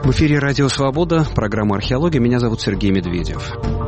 В эфире «Радио Свобода», программа «Археология». Меня зовут Сергей Медведев.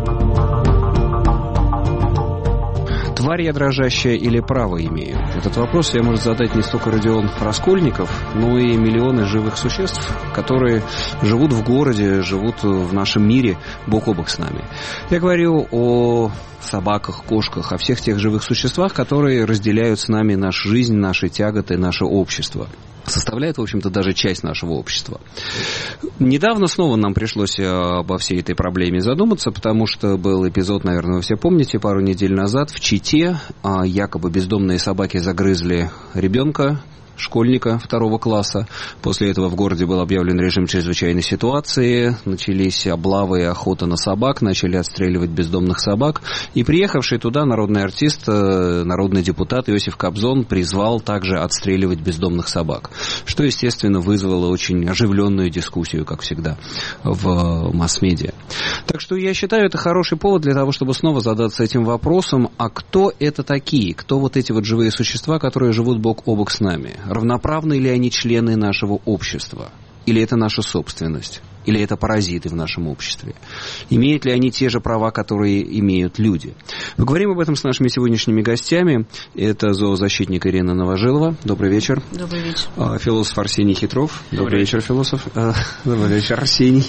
Тварь я дрожащая или право имею? Этот вопрос себе может задать не столько Родион Раскольников, но и миллионы живых существ, которые живут в городе, живут в нашем мире бок о бок с нами. Я говорю о собаках, кошках, о всех тех живых существах, которые разделяют с нами нашу жизнь, наши тяготы, наше общество. Составляет, в общем-то, даже часть нашего общества. Недавно снова нам пришлось обо всей этой проблеме задуматься, потому что был эпизод, наверное, вы все помните, пару недель назад в Чите якобы бездомные собаки загрызли ребенка, школьника 2 класса. После этого в городе был объявлен режим чрезвычайной ситуации, начались облавы и охота на собак, начали отстреливать бездомных собак. И приехавший туда народный артист, народный депутат Иосиф Кобзон призвал также отстреливать бездомных собак, что, естественно, вызвало очень оживленную дискуссию, как всегда, в масс-медиа. Так что я считаю, это хороший повод для того, чтобы снова задаться этим вопросом, а кто это такие, кто вот эти вот живые существа, которые живут бок о бок с нами? Равноправны ли они члены нашего общества? Или это наша собственность? Или это паразиты в нашем обществе? Имеют ли они те же права, которые имеют люди? Поговорим об этом с нашими сегодняшними гостями. Это зоозащитник Ирина Новожилова. Добрый вечер. Добрый вечер. Философ Арсений Хитров. Добрый вечер, философ. Добрый вечер, Арсений.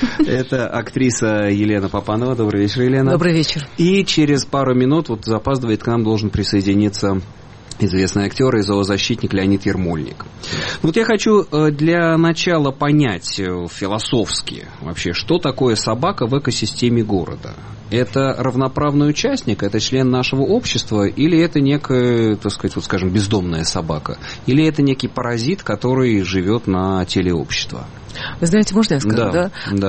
Это актриса Елена Попанова. Добрый вечер, Елена. Добрый вечер. И через пару минут, вот запаздывает, к нам должен присоединиться известный актер и зоозащитник Леонид Ермольник. Вот я хочу для начала понять философски вообще, что такое собака в экосистеме города. Это равноправный участник, это член нашего общества, или это некая, так сказать, вот скажем, бездомная собака, или это некий паразит, который живет на теле общества? Вы знаете, можно я скажу, да?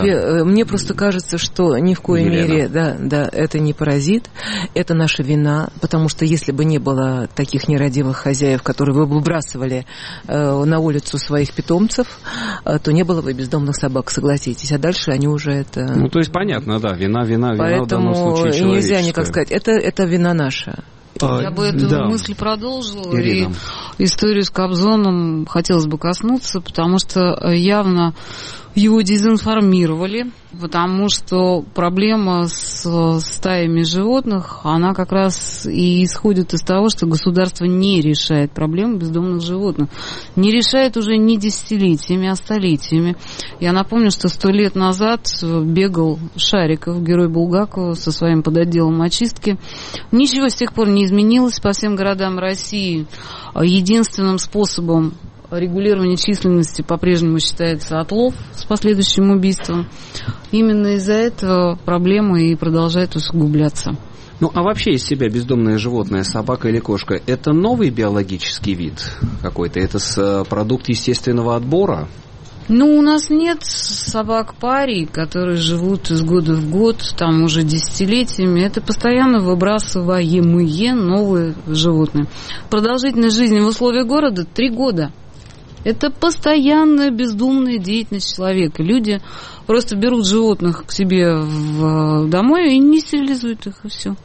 Мне просто кажется, что ни в коей мере, это не паразит, это наша вина, потому что если бы не было таких нерадивых хозяев, которые бы выбрасывали на улицу своих питомцев, то не было бы бездомных собак, согласитесь, а дальше они уже это... Ну, то есть, понятно, да, вина в данном случае человеческая. Поэтому нельзя никак сказать, это вина наша. Я бы эту мысль продолжила, Ирина. И историю с Кобзоном хотелось бы коснуться, потому что явно его дезинформировали, потому что проблема с стаями животных, она как раз и исходит из того, что государство не решает проблему бездомных животных. Не решает уже не десятилетиями, а столетиями. Я напомню, что 100 лет назад бегал Шариков, герой Булгакова, со своим подотделом очистки. Ничего с тех пор не изменилось по всем городам России. Единственным способом регулирование численности по-прежнему считается отлов с последующим убийством. Именно из-за этого проблема и продолжает усугубляться. Ну, а вообще из себя бездомное животное, собака или кошка, это новый биологический вид какой-то? Это продукт естественного отбора? Ну, у нас нет собак-парий, которые живут из года в год, там уже десятилетиями. Это постоянно выбрасываемые новые животные. Продолжительность жизни в условиях города 3 года. Это постоянная бездумная деятельность человека. Люди просто берут животных к себе домой и не стерилизуют их, и все.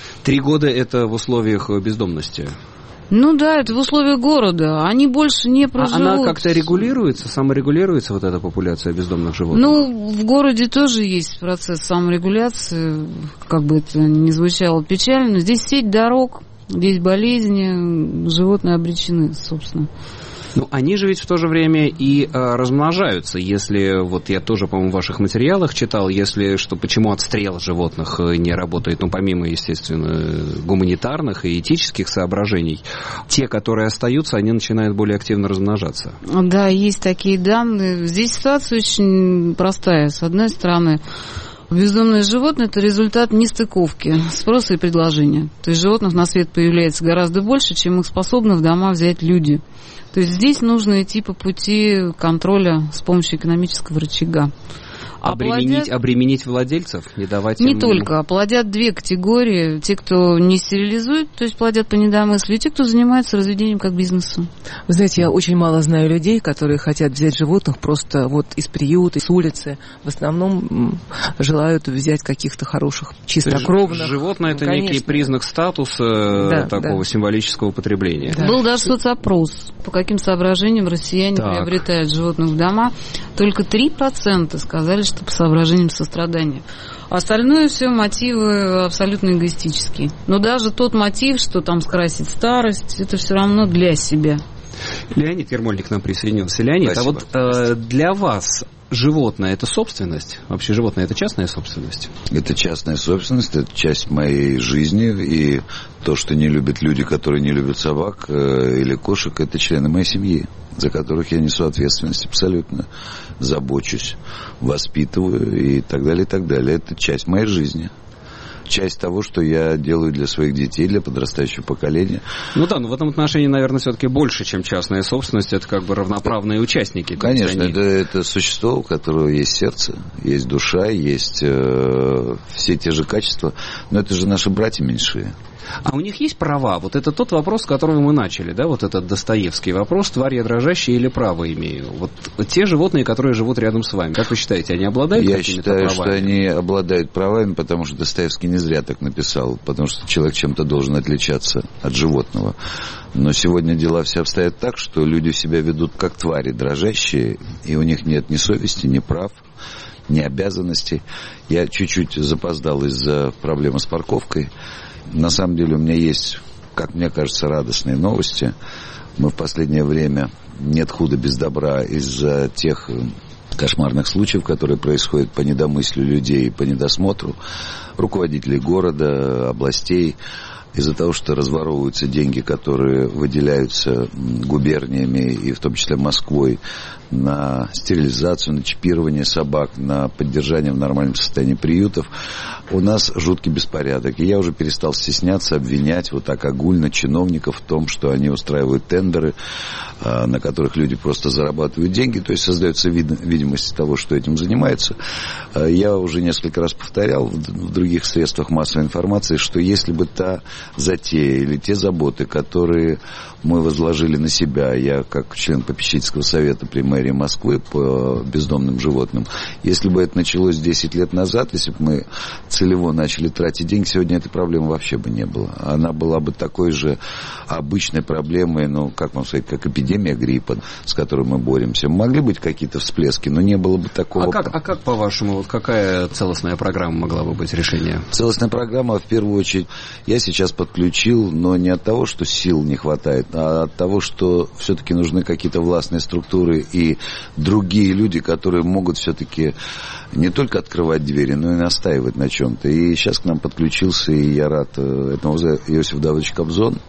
3 года это в условиях бездомности? Ну да, это в условиях города. Они больше не проживут. Она как-то регулируется, саморегулируется, вот эта популяция бездомных животных? Ну, в городе тоже есть процесс саморегуляции, как бы это ни звучало печально. Здесь сеть дорог, здесь болезни, животные обречены, собственно. Ну, они же ведь в то же время и размножаются, если, вот я тоже, по-моему, в ваших материалах читал, если, что почему отстрел животных не работает, ну, помимо, естественно, гуманитарных и этических соображений, те, которые остаются, они начинают более активно размножаться. Да, есть такие данные. Здесь ситуация очень простая. С одной стороны, бездомные животные – это результат нестыковки спроса и предложения. То есть животных на свет появляется гораздо больше, чем их способны в дома взять люди. То есть здесь нужно идти по пути контроля с помощью экономического рычага. Обременить владельцев, не давать им... Не только. Плодят 2 категории. Те, кто не стерилизует, то есть плодят по недомыслию, и те, кто занимается разведением как бизнесом. Вы знаете, я очень мало знаю людей, которые хотят взять животных просто вот из приюта, с улицы. В основном желают взять каких-то хороших, чистокровных. Животное – это некий признак статуса, такого символического потребления. Да. Был даже соцопрос, по каким соображениям россияне приобретают животных в дома. только 3% сказали, что по соображениям сострадания. Остальное все мотивы абсолютно эгоистические. Но даже тот мотив, что там скрасить старость, это все равно для себя. Леонид Ермольник к нам присоединился. Леонид, спасибо. А вот для вас животное – это собственность? Вообще животное – это частная собственность? Это частная собственность, это часть моей жизни. И то, что не любят люди, которые не любят собак или кошек, это члены моей семьи, за которых я несу ответственность абсолютно. Забочусь, воспитываю и так далее, и так далее. Это часть моей жизни. Часть того, что я делаю для своих детей, для подрастающего поколения. Ну да, но в этом отношении, наверное, все-таки больше, чем частная собственность. Это как бы равноправные участники. Конечно, это существо, у которого есть сердце, есть душа, есть все те же качества. Но это же наши братья меньшие. А у них есть права? Вот это тот вопрос, с которого мы начали, да, вот этот Достоевский вопрос, тварь я дрожащая или право имею? Вот те животные, которые живут рядом с вами, как вы считаете, они обладают какими-то правами? Я считаю, что они обладают правами, потому что Достоевский не зря так написал, потому что человек чем-то должен отличаться от животного. Но сегодня дела все обстоят так, что люди себя ведут как твари дрожащие, и у них нет ни совести, ни прав, ни обязанностей. Я чуть-чуть запоздал из-за проблемы с парковкой. На самом деле у меня есть, как мне кажется, радостные новости. Мы в последнее время нет худа без добра из-за тех кошмарных случаев, которые происходят по недомыслию людей, по недосмотру руководителей города, областей, из-за того, что разворовываются деньги, которые выделяются губерниями и в том числе Москвой на стерилизацию, на чипирование собак, на поддержание в нормальном состоянии приютов, у нас жуткий беспорядок. И я уже перестал стесняться обвинять вот так огульно чиновников в том, что они устраивают тендеры, на которых люди просто зарабатывают деньги, то есть создается видимость того, что этим занимаются. Я уже несколько раз повторял в других средствах массовой информации, что если бы та затея или те заботы, которые мы возложили на себя, я как член попечительского совета при мэрии Москвы по бездомным животным, если бы это началось 10 лет назад, если бы мы целево начали тратить деньги, сегодня этой проблемы вообще бы не было. Она была бы такой же обычной проблемой, ну, как вам сказать, как эпидемия гриппа, с которой мы боремся. Могли быть какие-то всплески, но не было бы такого... А как по-вашему, вот какая целостная программа могла бы быть решение? Целостная программа, в первую очередь, я сейчас подключил, но не от того, что сил не хватает, а от того, что все-таки нужны какие-то властные структуры и другие люди, которые могут все-таки не только открывать двери, но и настаивать на чем-то. И сейчас к нам подключился, и я рад этому, Иосиф Давыдович Кобзон.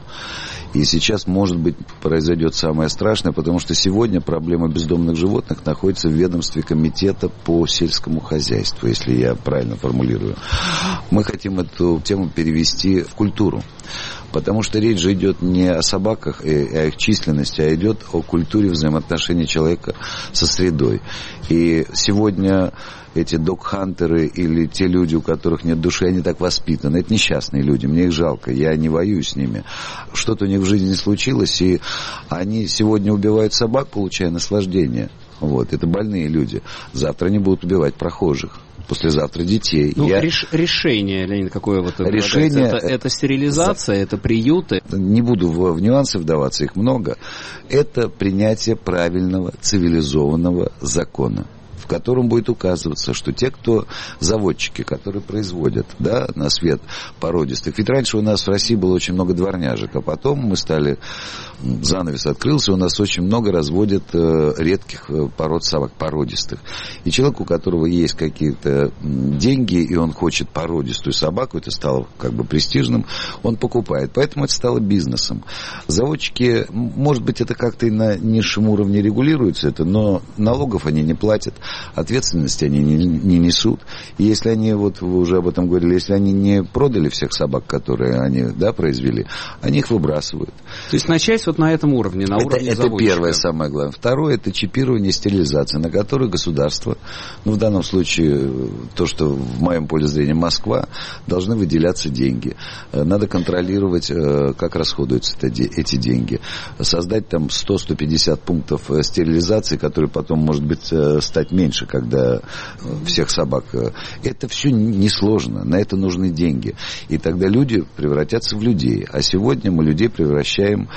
И сейчас, может быть, произойдет самое страшное, потому что сегодня проблема бездомных животных находится в ведомстве комитета по сельскому хозяйству, если я правильно формулирую. Мы хотим эту тему перевести в культуру. Потому что речь же идет не о собаках и о их численности, а идет о культуре взаимоотношений человека со средой. И сегодня эти дог-хантеры или те люди, у которых нет души, они так воспитаны. Это несчастные люди, мне их жалко, я не воюю с ними. Что-то у них в жизни случилось, и они сегодня убивают собак, получая наслаждение. Вот, это больные люди. Завтра они будут убивать прохожих. Послезавтра детей. Ну, решение, Леонид, какое вот решение? Это стерилизация, это приюты? Не буду в нюансы вдаваться, их много. Это принятие правильного, цивилизованного закона, в котором будет указываться, что те, кто заводчики, которые производят, да, на свет породистых. Ведь раньше у нас в России было очень много дворняжек, а потом мы стали, занавес открылся, у нас очень много разводят редких пород собак, породистых. И человек, у которого есть какие-то деньги, и он хочет породистую собаку, это стало как бы престижным, он покупает. Поэтому это стало бизнесом. Заводчики, может быть, это как-то и на низшем уровне регулируется, это, но налогов они не платят, ответственности они не несут. И если они, вот вы уже об этом говорили, если они не продали всех собак, которые они, да, произвели, они их выбрасывают. То есть начать вот на этом уровне, на уровне заводчика. Это первое, самое главное. Второе, это чипирование, стерилизация, на которую государство, ну, в данном случае, то, что в моем поле зрения Москва, должны выделяться деньги. Надо контролировать, как расходуются эти деньги. Создать там 100-150 пунктов стерилизации, которые потом, может быть, стать меньше, когда всех собак. Это все несложно, на это нужны деньги. И тогда люди превратятся в людей. А сегодня мы людей превращаем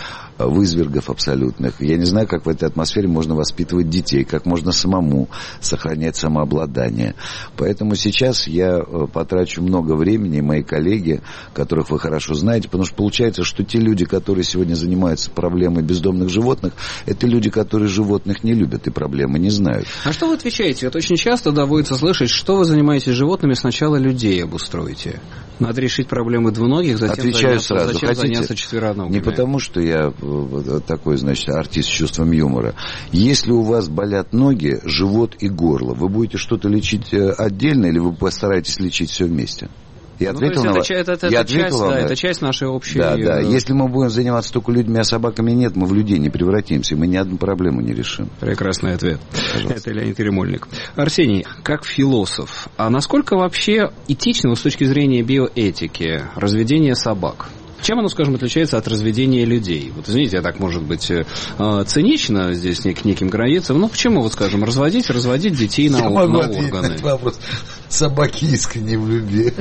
вызвергов абсолютных. Я не знаю, как в этой атмосфере можно воспитывать детей, как можно самому сохранять самообладание. Поэтому сейчас я потрачу много времени, мои коллеги, которых вы хорошо знаете, потому что получается, что те люди, которые сегодня занимаются проблемой бездомных животных, это люди, которые животных не любят и проблемы не знают. А что вы отвечаете? Вот очень часто доводится слышать, что вы занимаетесь животными, сначала людей обустроите. Надо решить проблемы двуногих, затем заняться четвероногими. Не потому, что я такой, значит, артист с чувством юмора. Если у вас болят ноги, живот и горло, вы будете что-то лечить отдельно или вы постараетесь лечить все вместе? Я ответил на вас. Это часть нашей общей... Да. Если мы будем заниматься только людьми, а собаками нет, мы в людей не превратимся, мы ни одну проблему не решим. Прекрасный ответ. Пожалуйста. Это Леонид Еремольник. Арсений, как философ, а насколько вообще этично с точки зрения биоэтики разведение собак? Чем оно, скажем, отличается от разведения людей? Вот, извините, я так, может быть, цинично здесь к неким границам. Ну, почему, вот, скажем, разводить детей на органы? Вопрос. Собаки искренне в любви.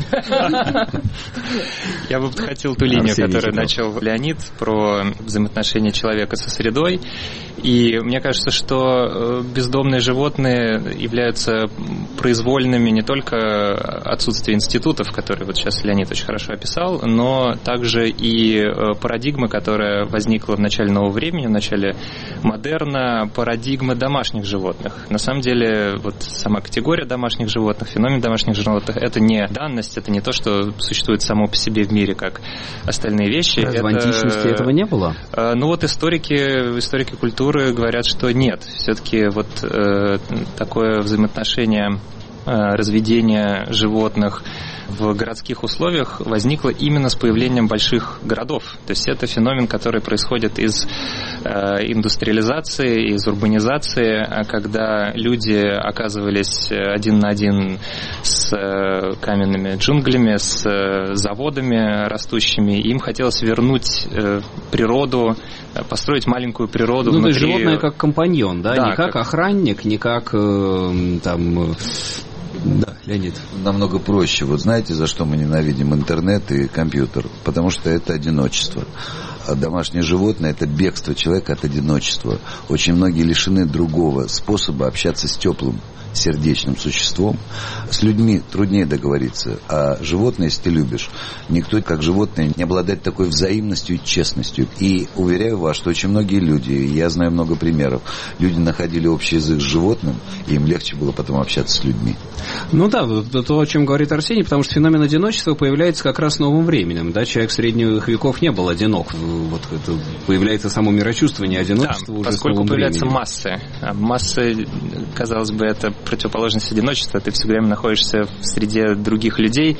Я бы хотел ту линию, которую начал Леонид, про взаимоотношения человека со средой. И мне кажется, что бездомные животные являются произвольными не только отсутствия институтов, которые вот сейчас Леонид очень хорошо описал, но также и парадигма, которая возникла в начале нового времени, в начале модерна, парадигма домашних животных. На самом деле, вот сама категория домашних животных, феномен домашних животных, это не данность, это не то, что существует само по себе в мире, как остальные вещи. В античности этого не было? Ну вот историки культуры говорят, что нет. Все-таки вот такое взаимоотношение разведения животных в городских условиях возникло именно с появлением больших городов. То есть это феномен, который происходит из индустриализации, из урбанизации, когда люди оказывались один на один с каменными джунглями, с заводами растущими. Им хотелось вернуть природу, построить маленькую природу внутри. То есть животное как компаньон, да? Не как охранник, не как там... Да, Леонид. Намного проще. Вот знаете, за что мы ненавидим интернет и компьютер? Потому что это одиночество. А домашнее животное – это бегство человека от одиночества. Очень многие лишены другого способа общаться с теплым, сердечным существом. С людьми труднее договориться, а животное, если ты любишь, никто, как животное, не обладает такой взаимностью и честностью. И уверяю вас, что очень многие люди, я знаю много примеров, люди находили общий язык с животным, и им легче было потом общаться с людьми. Ну да, то, о чем говорит Арсений, потому что феномен одиночества появляется как раз новым временем. Да? Человек средних веков не был одинок. Вот это появляется само мирочувствование одиночества, да, уже поскольку появляются массы. А массы, казалось бы, это противоположность одиночества. Ты все время находишься в среде других людей,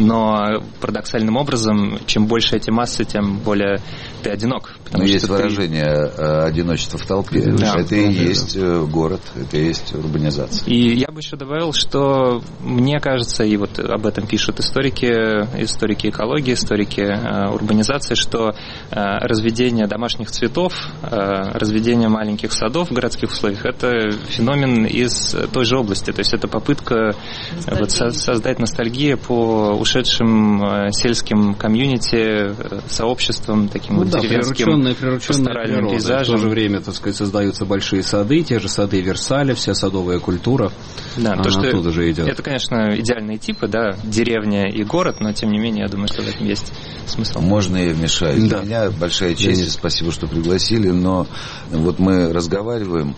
но парадоксальным образом, чем больше эти массы, тем более ты одинок. Но есть выражение одиночества в толпе. Да, это и есть город, это и есть урбанизация. И я бы еще добавил, что мне кажется, и вот об этом пишут историки экологии, историки урбанизации, что разведение домашних цветов, разведение маленьких садов в городских условиях – это феномен из той же области. То есть это попытка вот создать ностальгию по ушедшим сельским комьюнити, сообществам, таким вот деревенским пасторальным пейзажам. В то же время, так сказать, создаются большие сады, те же сады Версаля, вся садовая культура. Да, то, что оттуда же идет. Это, конечно, идеальные типы, да, деревня и город, но тем не менее, я думаю, что в этом есть смысл. Можно я вмешаюсь? Да. Для меня большая честь, спасибо, что пригласили, но вот мы разговариваем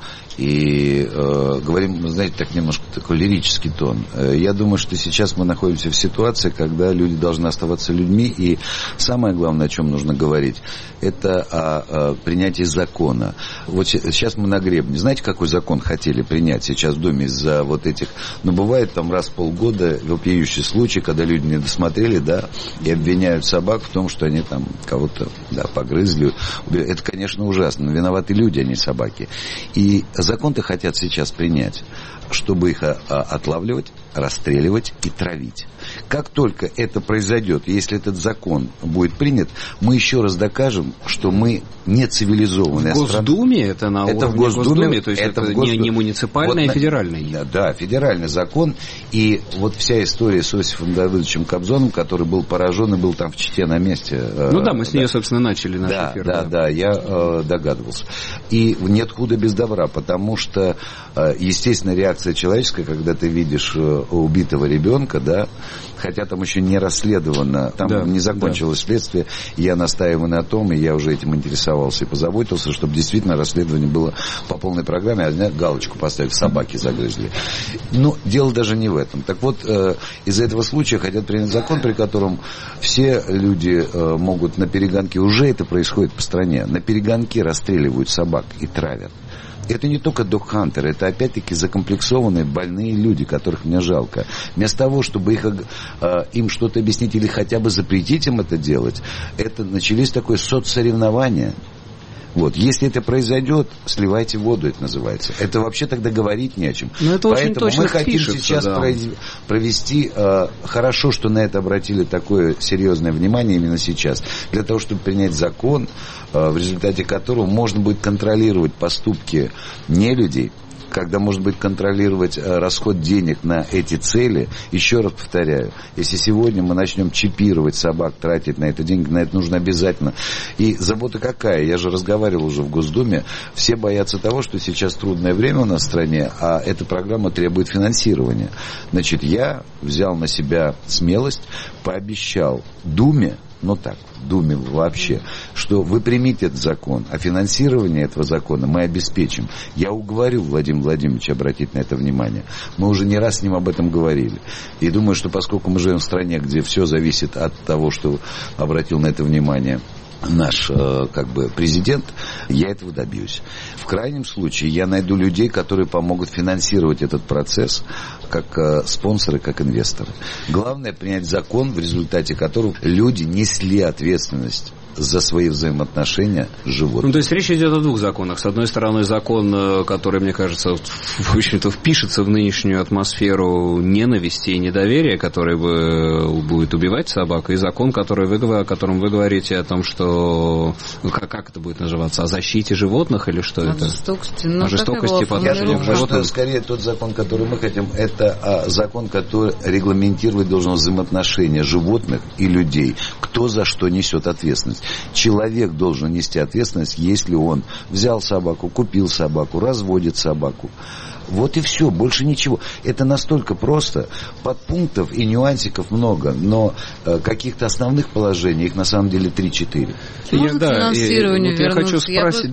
и говорим, знаете, так немножко такой лирический тон. Я думаю, что сейчас мы находимся в ситуации, когда люди должны оставаться людьми, и самое главное, о чем нужно говорить, это о принятии закона. Вот сейчас мы на гребне. Знаете, какой закон хотели принять сейчас в Доме из-за вот этих... Ну, бывает там раз в полгода вопиющий случай, когда люди не досмотрели, да, и обвиняют собак в том, что они там кого-то, да, погрызли. Это, конечно, ужасно, но виноваты люди, а не собаки. И закон-то хотят сейчас принять, чтобы их отлавливать, расстреливать и травить. Как только это произойдет, если этот закон будет принят, мы еще раз докажем, что мы не цивилизованная страна. В Госдуме? Это на уровне Госдумы? То есть это не муниципальный, а федеральный? Да, федеральный закон. И вот вся история с Иосифом Давыдовичем Кобзоном, который был поражен и был там в Чите на месте. Ну да, мы с нее, собственно, начали наш эфир. Да, я догадывался. И нет худа без добра, потому что, естественно, реакция человеческая, когда ты видишь убитого ребенка, да, хотя там еще не расследовано, там не закончилось следствие, я настаиваю на том, и я уже этим интересовался и позаботился, чтобы действительно расследование было по полной программе, а галочку поставили, собаки загрызли. Но дело даже не в этом. Так вот, из-за этого случая хотят принять закон, при котором все люди могут на перегонке, уже это происходит по стране, на перегонке расстреливают собак и травят. Это не только догхантеры, это опять-таки закомплексованные, больные люди, которых мне жалко. Вместо того, чтобы им что-то объяснить или хотя бы запретить им это делать, это начались такое соцсоревнование. Вот. Если это произойдет, сливайте воду, это называется. Это вообще тогда говорить не о чем. Поэтому мы хотим сейчас провести... Хорошо, что на это обратили такое серьезное внимание именно сейчас. Для того, чтобы принять закон, в результате которого можно будет контролировать поступки нелюдей, когда можно будет контролировать расход денег на эти цели. Еще раз повторяю, если сегодня мы начнем чипировать собак, тратить на это деньги, на это нужно обязательно. И забота какая? Я же разговаривал уже в Госдуме. Все боятся того, что сейчас трудное время у нас в стране, а эта программа требует финансирования. Значит, я взял на себя смелость, пообещал Думе, Думе вообще, что вы примите этот закон, а финансирование этого закона мы обеспечим. Я уговорил Владимира Владимировича обратить на это внимание. Мы уже не раз с ним об этом говорили. И думаю, что поскольку мы живем в стране, где все зависит от того, что обратил на это внимание наш президент, я этого добьюсь. В крайнем случае я найду людей, которые помогут финансировать этот процесс, как спонсоры, как инвесторы. Главное принять закон, в результате которого люди несли ответственность за свои взаимоотношения с животными. То есть речь идет о двух законах. С одной стороны, закон, который, мне кажется, в общем-то, впишется в нынешнюю атмосферу ненависти и недоверия, который будет убивать собак, и закон, о котором вы говорите, о том, что... Как это будет называться? О защите животных или что это? О жестокости по отношению к животным? Скорее, тот закон, который мы хотим, это закон, который регламентировать должен взаимоотношения животных и людей. Кто за что несет ответственность. Человек должен нести ответственность, если он взял собаку, купил собаку, разводит собаку. Вот и все, больше ничего. Это настолько просто. Подпунктов и нюансиков много, но каких-то основных положений, их на самом деле 3-4. Можно финансирование вернуться? Я хочу спросить,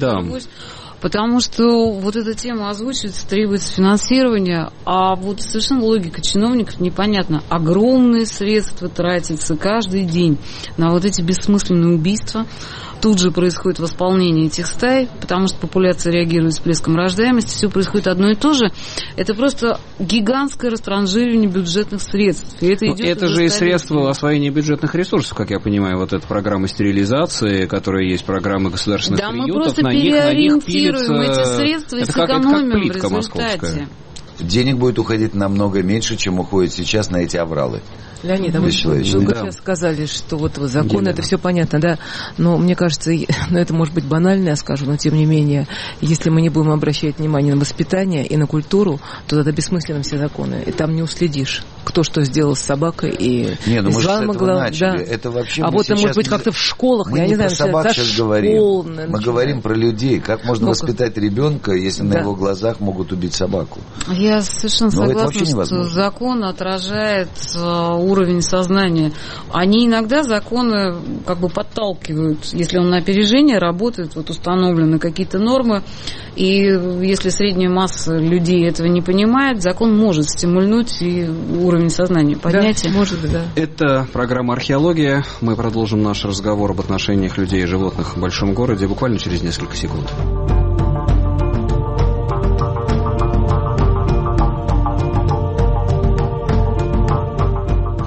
Потому что вот эта тема озвучивается, требуется финансирование, а вот совершенно логика чиновников непонятна. Огромные средства тратятся каждый день на вот эти бессмысленные убийства. Тут же происходит восполнение этих стай, потому что популяция реагирует всплеском рождаемости, все происходит одно и то же. Это просто гигантское растранжиривание бюджетных средств. И это же и средства освоения бюджетных ресурсов, как я понимаю, вот эта программа стерилизации, которая есть программа государственных приютов. Мы просто переориентируем эти средства и сэкономим в результате. Денег будет уходить намного меньше, чем уходит сейчас на эти авралы. Леонид, вы сейчас сказали, что вот закон, это все понятно, да, но мне кажется, это может быть банально, я скажу, но тем не менее, если мы не будем обращать внимание на воспитание и на культуру, то тогда бессмысленны все законы, и там не уследишь, кто что сделал с собакой, и мы же с этого начали. Это вообще вот это может быть как-то в школах, мы не про собак сейчас говорим, мы говорим про людей, как можно воспитать ребенка, если на его глазах могут убить собаку. Я совершенно согласна, что закон отражает уровень сознания. Они иногда законы как бы подталкивают, если он на опережение работает, вот установлены какие-то нормы, и если средняя масса людей этого не понимает, закон может стимульнуть и уровень сознания поднять. Да, может быть, да. Это программа «Археология». Мы продолжим наш разговор об отношениях людей и животных в большом городе буквально через несколько секунд.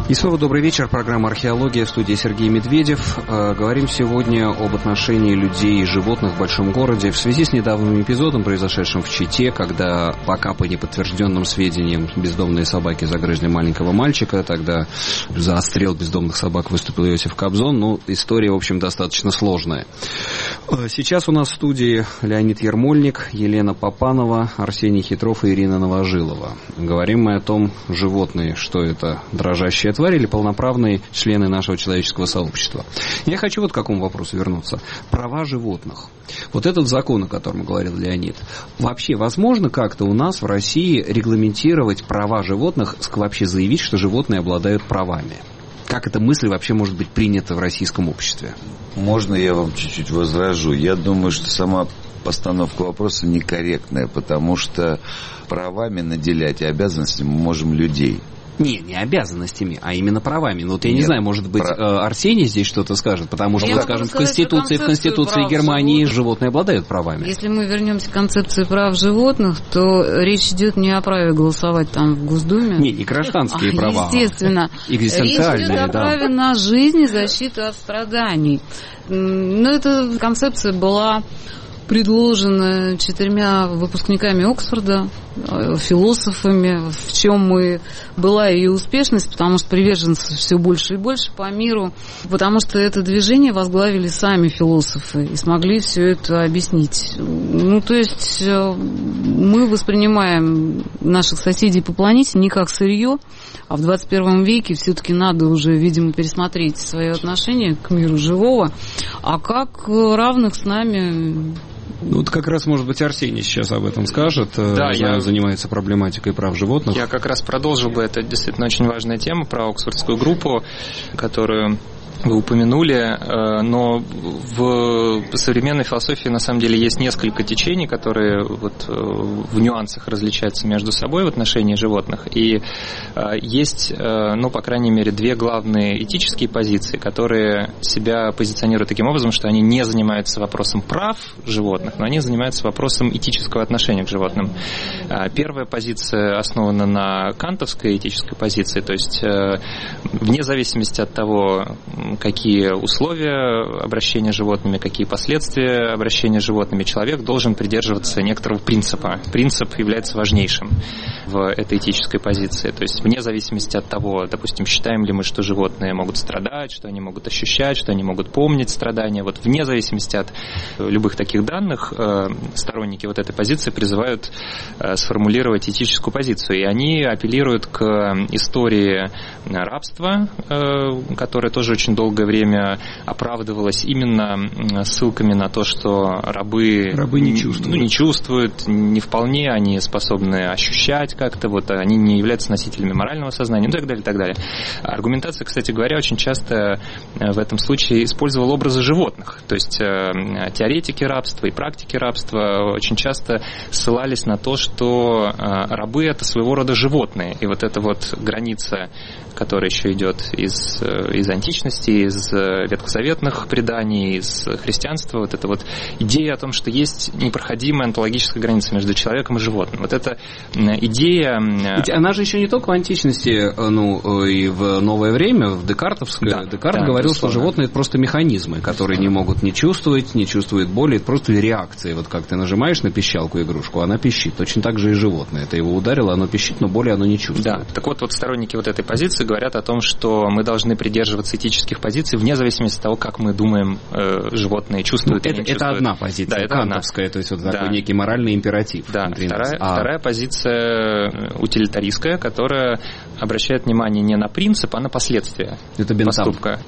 И снова добрый вечер. Программа «Археология», в студии Сергей Медведев. Говорим сегодня об отношении людей и животных в большом городе в связи с недавним эпизодом, произошедшим в Чите, когда пока по неподтвержденным сведениям бездомные собаки загрызли маленького мальчика. Тогда за отстрел бездомных собак выступил Иосиф Кобзон. Ну, история, в общем, достаточно сложная. Сейчас у нас в студии Леонид Ермольник, Елена Попанова, Арсений Хитров и Ирина Новожилова. Говорим мы о том, животные, что это, дрожащие твари или полноправные члены нашего человеческого сообщества. Я хочу вот к какому вопросу вернуться. Права животных. Вот этот закон, о котором говорил Леонид, вообще возможно как-то у нас в России регламентировать права животных, вообще заявить, что животные обладают правами? Как эта мысль вообще может быть принята в российском обществе? Можно я вам чуть-чуть возражу? Я думаю, что сама постановка вопроса некорректная, потому что правами наделять и обязанностями мы можем людей. Не обязанностями, а именно правами. Ну, вот я не знаю, может быть, Арсений здесь что-то скажет, потому что, скажем, в Конституции Германии животные обладают правами. Если мы вернемся к концепции прав животных, то речь идет не о праве голосовать там в Госдуме. Не гражданские права. Естественно. Экзистенциальные, речь идет о праве на жизнь и защиту от страданий. Но эта концепция была предложена 4 выпускниками Оксфорда, философами, в чем и была ее успешность, потому что приверженцев все больше и больше по миру, потому что это движение возглавили сами философы и смогли все это объяснить. Ну, то есть мы воспринимаем наших соседей по планете не как сырье, а в 21 веке все-таки надо уже, видимо, пересмотреть свое отношение к миру живого, а как равных с нами. Ну, вот как раз, может быть, Арсений сейчас об этом скажет. Да, я занимается проблематикой прав животных. Я как раз продолжил бы, это действительно очень важная тема, про Оксфордскую группу, которую вы упомянули, но в современной философии на самом деле есть несколько течений, которые вот в нюансах различаются между собой в отношении животных. И есть, ну, по крайней мере, 2 главные этические позиции, которые себя позиционируют таким образом, что они не занимаются вопросом прав животных, но они занимаются вопросом этического отношения к животным. Первая позиция основана на кантовской этической позиции, то есть вне зависимости от того, какие условия обращения с животными, какие последствия обращения с животными, человек должен придерживаться некоторого принципа. Принцип является важнейшим в этой этической позиции. То есть вне зависимости от того, допустим, считаем ли мы, что животные могут страдать, что они могут ощущать, что они могут помнить страдания. Вот вне зависимости от любых таких данных сторонники вот этой позиции призывают сформулировать этическую позицию. И они апеллируют к истории рабства, которая тоже очень долгое время оправдывалась именно ссылками на то, что рабы не чувствуют, не вполне, они способны ощущать как-то, вот, они не являются носителями морального сознания, ну, и так далее, и так далее. Аргументация, кстати говоря, очень часто в этом случае использовала образы животных, то есть теоретики рабства и практики рабства очень часто ссылались на то, что рабы — это своего рода животные, и вот эта вот граница, которая еще идет из античности, из ветхозаветных преданий, из христианства, вот эта вот идея о том, что есть непроходимая онтологическая граница между человеком и животным. Вот эта идея... Ведь она же еще не только в античности, ну, и в новое время, в декартовское. Да, Декарт говорил, что животные — это просто механизмы, которые не могут не чувствуют боли, это просто реакции. Вот как ты нажимаешь на пищалку игрушку, она пищит. Точно так же и животное. Это его ударило, оно пищит, но боли оно не чувствует. Да, так вот сторонники вот этой позиции говорят о том, что мы должны придерживаться этических позиций вне зависимости от того, как мы думаем, животные чувствуют или не чувствуют. Это одна позиция, да, кантовская, то есть вот такой некий моральный императив. Да, вторая позиция утилитаристская, которая обращает внимание не на принцип, а на последствия поступка.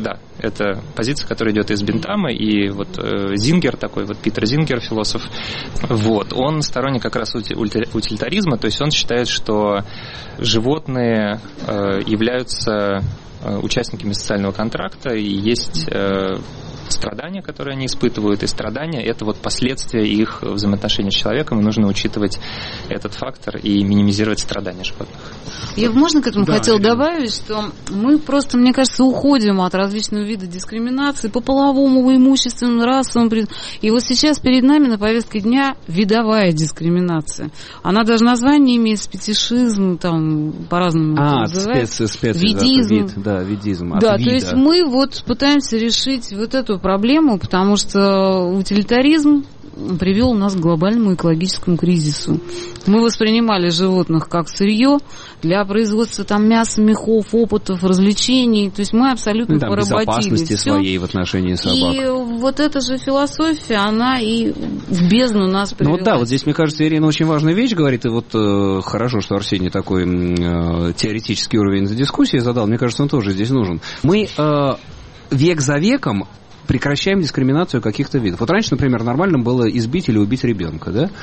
Это позиция, которая идет из Бентама, и вот Зингер, такой вот Питер Зингер, философ, вот, он сторонник как раз утилитаризма, то есть он считает, что животные являются участниками социального контракта, и есть страдания, которые они испытывают, и страдания — это вот последствия их взаимоотношений с человеком, и нужно учитывать этот фактор и минимизировать страдания животных. Я, можно к этому хотела добавить, что мы просто, мне кажется, уходим от различных видов дискриминации по половому, имущественному, расовому. И вот сейчас перед нами на повестке дня видовая дискриминация. Она даже название имеет, фетишизм, там по-разному называется. Видизм. Видизм. Да, то есть мы вот пытаемся решить вот эту проблему, потому что утилитаризм привел нас к глобальному экологическому кризису. Мы воспринимали животных как сырье для производства там мяса, мехов, опытов, развлечений. То есть мы абсолютно поработили безопасности своей в отношении собак. И вот эта же философия, она и в бездну нас привела. Ну вот здесь, мне кажется, Ирина очень важную вещь говорит, и вот хорошо, что Арсений такой теоретический уровень дискуссии задал, мне кажется, он тоже здесь нужен. Мы век за веком прекращаем дискриминацию каких-то видов. Вот раньше, например, нормальным было избить или убить ребенка, да?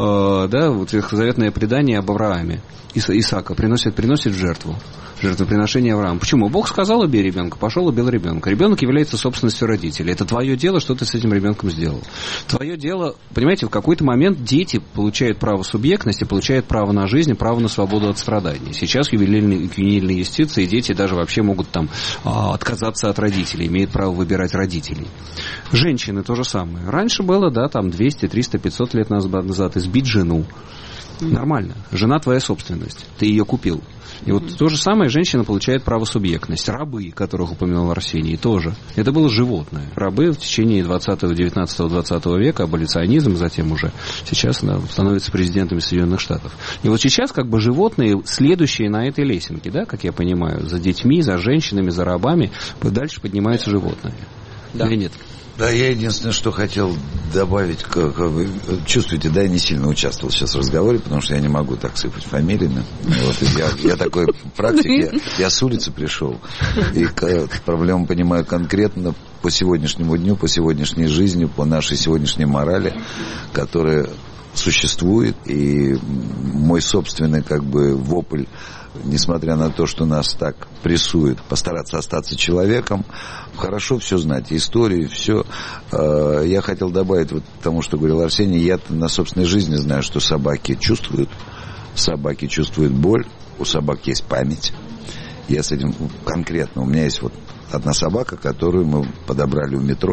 Вот ветхозаветное предание об Аврааме. Исаака приносит в жертву. Жертвоприношение Авраама. Почему? Бог сказал: убей ребенка, пошел, убил ребенка. Ребенок является собственностью родителей. Это твое дело, что ты с этим ребенком сделал. Твое дело, понимаете, в какой-то момент дети получают право субъектности, получают право на жизнь, право на свободу от страданий. Сейчас ювенильные юстиции, дети даже вообще могут там отказаться от родителей, имеют право выбирать родителей. Женщины то же самое. Раньше было, да, там 200, 300, 500 лет назад избить жену. Нормально. Жена твоя собственность. Ты ее купил. И вот то же самое женщина получает право субъектности. Рабы, которых упоминал Арсений, тоже. Это было животное. Рабы в течение 20-го, 19-го, 20 века, аболиционизм, затем уже сейчас становятся президентами Соединенных Штатов. И вот сейчас как бы животные, следующие на этой лесенке, да, как я понимаю, за детьми, за женщинами, за рабами, дальше поднимаются животные. Да. Или нет? Да, я единственное, что хотел добавить, чувствуете, да, я не сильно участвовал сейчас в разговоре, потому что я не могу так сыпать фамилиями. Вот, я такой практик, я с улицы пришел, и проблему понимаю конкретно по сегодняшнему дню, по сегодняшней жизни, по нашей сегодняшней морали, которая существует, и мой собственный как бы вопль, несмотря на то, что нас так прессует, постараться остаться человеком, хорошо все знать, историю, все. Я хотел добавить вот тому, что говорил Арсений, я на собственной жизни знаю, что собаки чувствуют боль, у собак есть память. Я с этим конкретно, у меня есть вот одна собака, которую мы подобрали у метро,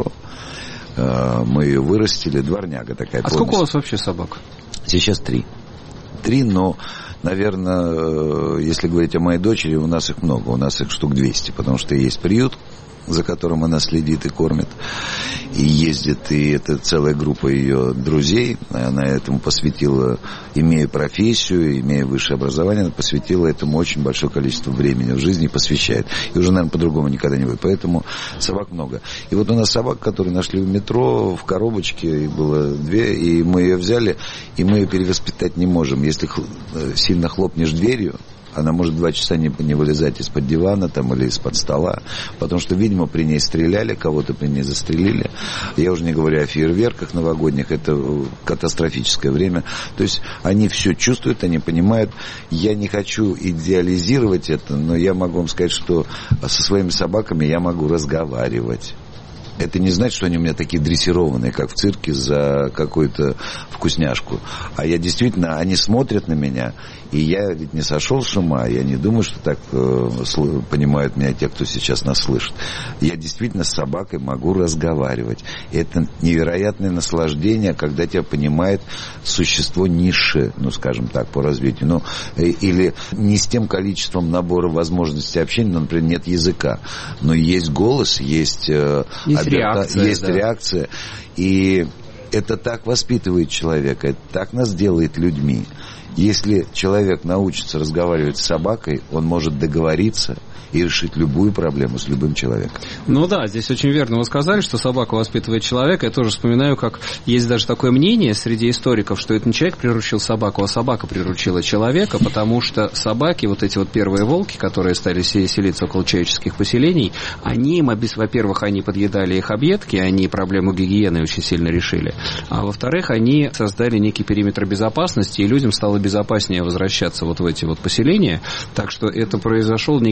мы ее вырастили, дворняга такая. А сколько у вас вообще собак? Сейчас 3, но, наверное, если говорить о моей дочери, у нас их много, у нас их штук 200, потому что есть приют, за которым она следит и кормит, и ездит, и это целая группа ее друзей, она этому посвятила, имея профессию, имея высшее образование, она посвятила этому очень большое количество времени в жизни и посвящает. И уже, наверное, по-другому никогда не будет. Поэтому собак много. И вот у нас собака, которую нашли в метро, в коробочке, и было 2, и мы ее взяли, и мы ее перевоспитать не можем. Если сильно хлопнешь дверью, она может 2 часа не вылезать из-под дивана там, или из-под стола, потому что, видимо, при ней стреляли, кого-то при ней застрелили. Я уже не говорю о фейерверках новогодних, это катастрофическое время. То есть они все чувствуют, они понимают. Я не хочу идеализировать это, но я могу вам сказать, что со своими собаками я могу разговаривать. Это не значит, что они у меня такие дрессированные, как в цирке, за какую-то вкусняшку. А я действительно, они смотрят на меня, и я ведь не сошел с ума, я не думаю, что так понимают меня те, кто сейчас нас слышит. Я действительно с собакой могу разговаривать. Это невероятное наслаждение, когда тебя понимает существо низшее, ну, скажем так, по развитию. Ну, или не с тем количеством набора возможностей общения, но, например, нет языка. Но есть голос, есть реакция. И это так воспитывает человека, это так нас делает людьми. Если человек научится разговаривать с собакой, он может договориться и решить любую проблему с любым человеком. Ну да, здесь очень верно вы сказали, что собака воспитывает человека. Я тоже вспоминаю, как есть даже такое мнение среди историков, что это не человек приручил собаку, а собака приручила человека, потому что собаки, вот эти вот первые волки, которые стали селиться около человеческих поселений, они, во-первых, они подъедали их объедки, они проблему гигиены очень сильно решили, а во-вторых, они создали некий периметр безопасности, и людям стало безопаснее возвращаться вот в эти вот поселения, так что это произошел некий симбиоз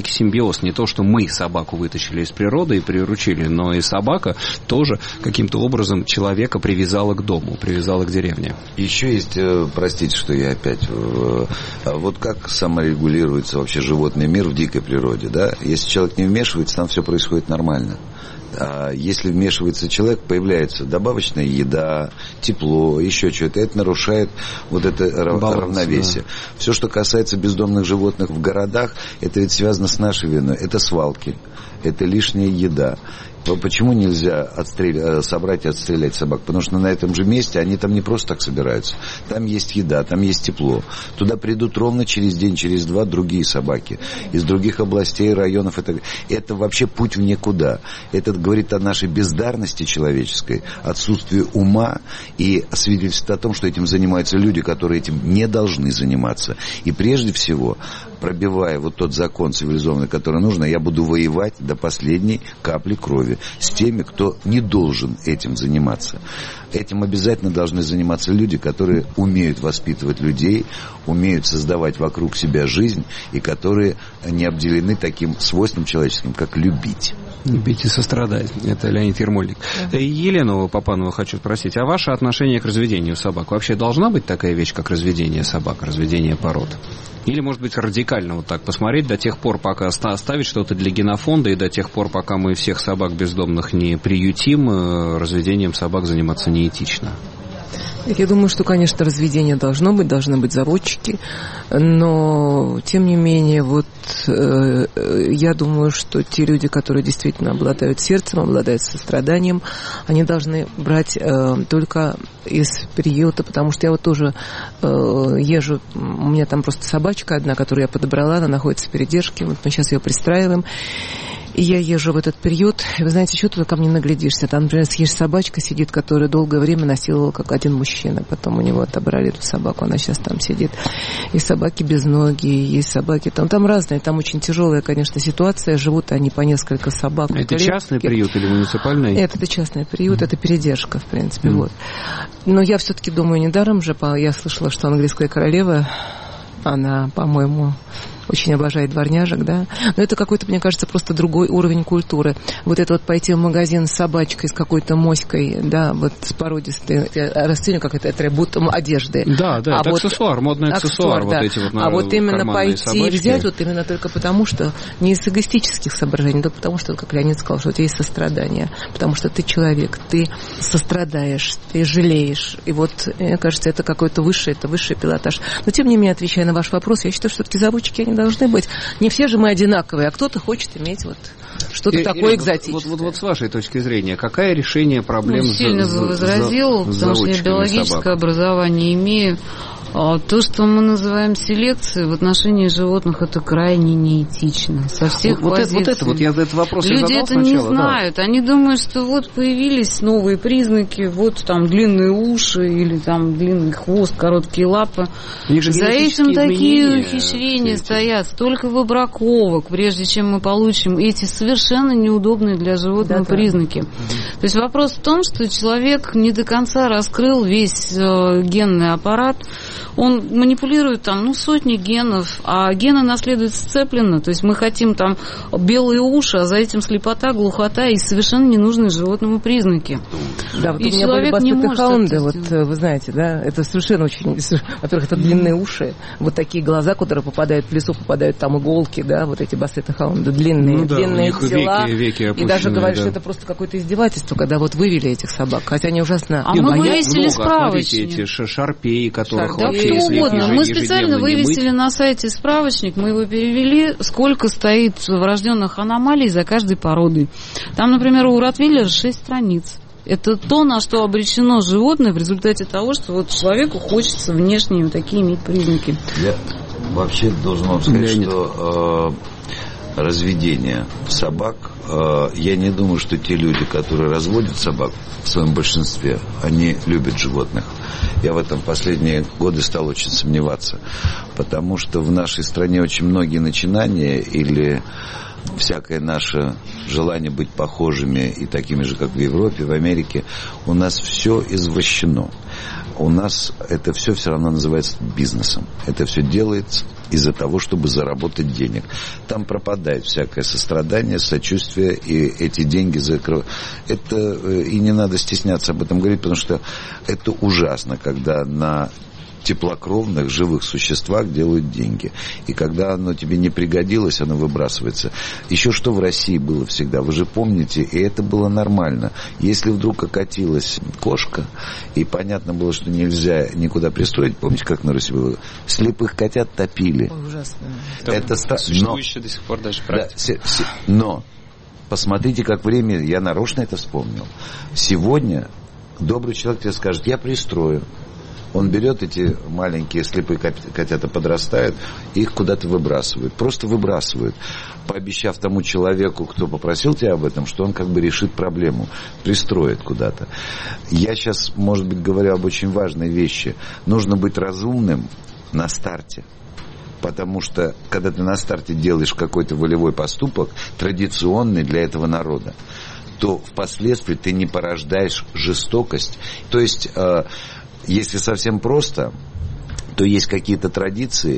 симбиоз. Не то, что мы собаку вытащили из природы и приручили, но и собака тоже каким-то образом человека привязала к дому, привязала к деревне. Еще есть, простите, что я опять... Вот как саморегулируется вообще животный мир в дикой природе, да? Если человек не вмешивается, там все происходит нормально. А если вмешивается человек, появляется добавочная еда, тепло, еще что-то. Это нарушает вот это равновесие. Да. Все, что касается бездомных животных в городах, это ведь связано с нашей виной. Это свалки, это лишняя еда. Почему нельзя собрать и отстрелять собак? Потому что на этом же месте они там не просто так собираются. Там есть еда, там есть тепло. Туда придут ровно через день, через два другие собаки. Из других областей, районов. Это вообще путь в никуда. Это говорит о нашей бездарности человеческой, отсутствии ума и свидетельствует о том, что этим занимаются люди, которые этим не должны заниматься. И прежде всего, пробивая вот тот закон цивилизованный, который нужно, я буду воевать до последней капли крови с теми, кто не должен этим заниматься. Этим обязательно должны заниматься люди, которые умеют воспитывать людей, умеют создавать вокруг себя жизнь и которые не обделены таким свойством человеческим, как любить. Любить и сострадать. Это Леонид Ермольник. Елену Папанову хочу спросить, а ваше отношение к разведению собак? Вообще должна быть такая вещь, как разведение собак, разведение пород? Или, может быть, радикально вот так посмотреть до тех пор, пока оставить что-то для генофонда, и до тех пор, пока мы всех собак бездомных не приютим, разведением собак заниматься неэтично? Я думаю, что, конечно, разведение должны быть заводчики, но, тем не менее, вот я думаю, что те люди, которые действительно обладают сердцем, обладают состраданием, они должны брать только из приюта, потому что я вот тоже езжу, у меня там просто собачка одна, которую я подобрала, она находится в передержке, вот мы сейчас ее пристраиваем. И я езжу в этот приют, и вы знаете, что туда ко мне наглядишься. Там, например, есть собачка сидит, которую долгое время насиловал как один мужчина. Потом у него отобрали эту собаку, она сейчас там сидит. И собаки безногие, есть собаки. Там разные, там очень тяжелая, конечно, ситуация. Живут они по несколько собак. Это частный приют или муниципальный? Это частный приют, это передержка, в принципе. Вот. Но я все-таки думаю, недаром же, я слышала, что английская королева, она, по-моему, очень обожает дворняжек, да. Но это какой-то, мне кажется, просто другой уровень культуры. Вот это вот пойти в магазин с собачкой, с какой-то моськой, да, вот с породистой, расцениваю, как это атрибут одежды. Да, это вот аксессуар, модный аксессуар, вот да. эти вот А вот именно пойти собачки. И взять вот именно только потому, что не из эгоистических соображений, только потому, что, как Леонид сказал, что у тебя есть сострадание, потому что ты человек, ты сострадаешь, ты жалеешь. И вот, мне кажется, это какой-то высший пилотаж. Но, тем не менее, отвечая на ваш вопрос, я считаю, что все-таки заводчики, они должны быть. Не все же мы одинаковые, а кто-то хочет иметь вот что-то такое экзотическое. Вот с вашей точки зрения, какое решение проблем сильно возразил, потому что я биологическое образование имею. То, что мы называем селекцией в отношении животных, это крайне неэтично. Со всех позиций. Я этот вопрос Люди задал это сначала, не знают. Да. Они думают, что вот появились новые признаки, вот там длинные уши или там длинный хвост, короткие лапы. За этим такие ухищрения стоят. Столько выбраковок, прежде чем мы получим эти совершенно неудобные для животного признаки. То есть вопрос в том, что человек не до конца раскрыл весь генный аппарат. Он манипулирует там, сотни генов, а гены наследуют сцепленно. То есть мы хотим там белые уши, а за этим слепота, глухота и совершенно ненужные животному признаки. Да, вот и у меня были бассеты-хаунды, вот вы знаете, да, это совершенно очень... Во-первых, это длинные уши, вот такие глаза, которые попадают в лесу, попадают там иголки, да, вот эти бассеты-хаунды, длинные тела. Веки опущенные, и даже говорят, что это просто какое-то издевательство, когда вот вывели этих собак, хотя они ужасно... А мы вывесили справочник. Эти шарпеи, которых вообще... Что угодно. Мы специально вывесили на сайте справочник, мы его перевели, сколько стоит врожденных аномалий за каждой породой. Там, например, у ротвейлера 6 страниц. Это то, на что обречено животное в результате того, что вот человеку хочется внешне такие иметь признаки. Я вообще должен вам сказать, что разведение собак, я не думаю, что те люди, которые разводят собак в своем большинстве, они любят животных. Я в этом последние годы стал очень сомневаться, потому что в нашей стране очень многие начинания или всякое наше желание быть похожими и такими же, как в Европе, в Америке, у нас все извращено. у нас это все равно называется бизнесом. Это все делается из-за того, чтобы заработать денег. Там пропадает всякое сострадание, сочувствие, и эти деньги закрывают. Это и не надо стесняться об этом говорить, потому что это ужасно, когда на теплокровных, живых существах делают деньги. И когда оно тебе не пригодилось, оно выбрасывается. Еще что в России было всегда, вы же помните, и это было нормально. Если вдруг окатилась кошка, и понятно было, что нельзя никуда пристроить, помните, как на Руси было? Слепых котят топили. Ужасно. Это существующая до сих пор даже практика. Да, но посмотрите, как время, я нарочно это вспомнил. Сегодня добрый человек тебе скажет, я пристрою. Он берет эти маленькие слепые котята, подрастают, и их куда-то выбрасывают. Просто выбрасывают, пообещав тому человеку, кто попросил тебя об этом, что он как бы решит проблему, пристроит куда-то. Я сейчас, может быть, говорю об очень важной вещи. Нужно быть разумным на старте. Потому что, когда ты на старте делаешь какой-то волевой поступок, традиционный для этого народа, то впоследствии ты не порождаешь жестокость. То есть... Если совсем просто, то есть какие-то традиции,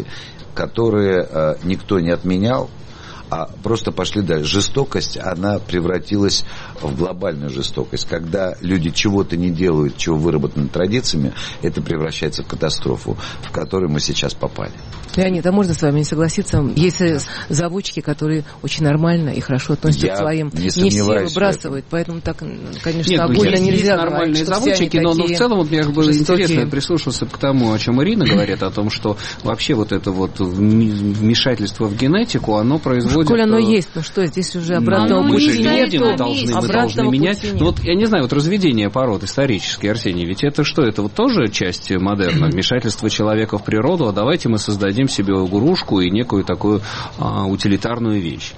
которые никто не отменял, а просто пошли дальше. Жестокость, она превратилась в глобальную жестокость. Когда люди чего-то не делают, чего выработано традициями, это превращается в катастрофу, в которую мы сейчас попали. Леонид, а можно с вами не согласиться? Есть заводчики, которые очень нормально и хорошо относятся к своим. Не все выбрасывают, поэтому так, конечно, больно нельзя говорить, нормальные заводчики, но в целом вот мне было интересно, я прислушался к тому, о чем Ирина говорит, о том, что вообще вот это вот вмешательство в генетику, оно производит... Коль оно есть, ну что, здесь уже обратного пути нету. Мы должны менять. Ну вот, я не знаю, вот разведение пород исторически, Арсений, ведь это что, это вот тоже часть модерна, вмешательство человека в природу, а давайте мы создадим себе игрушку и некую такую утилитарную вещь.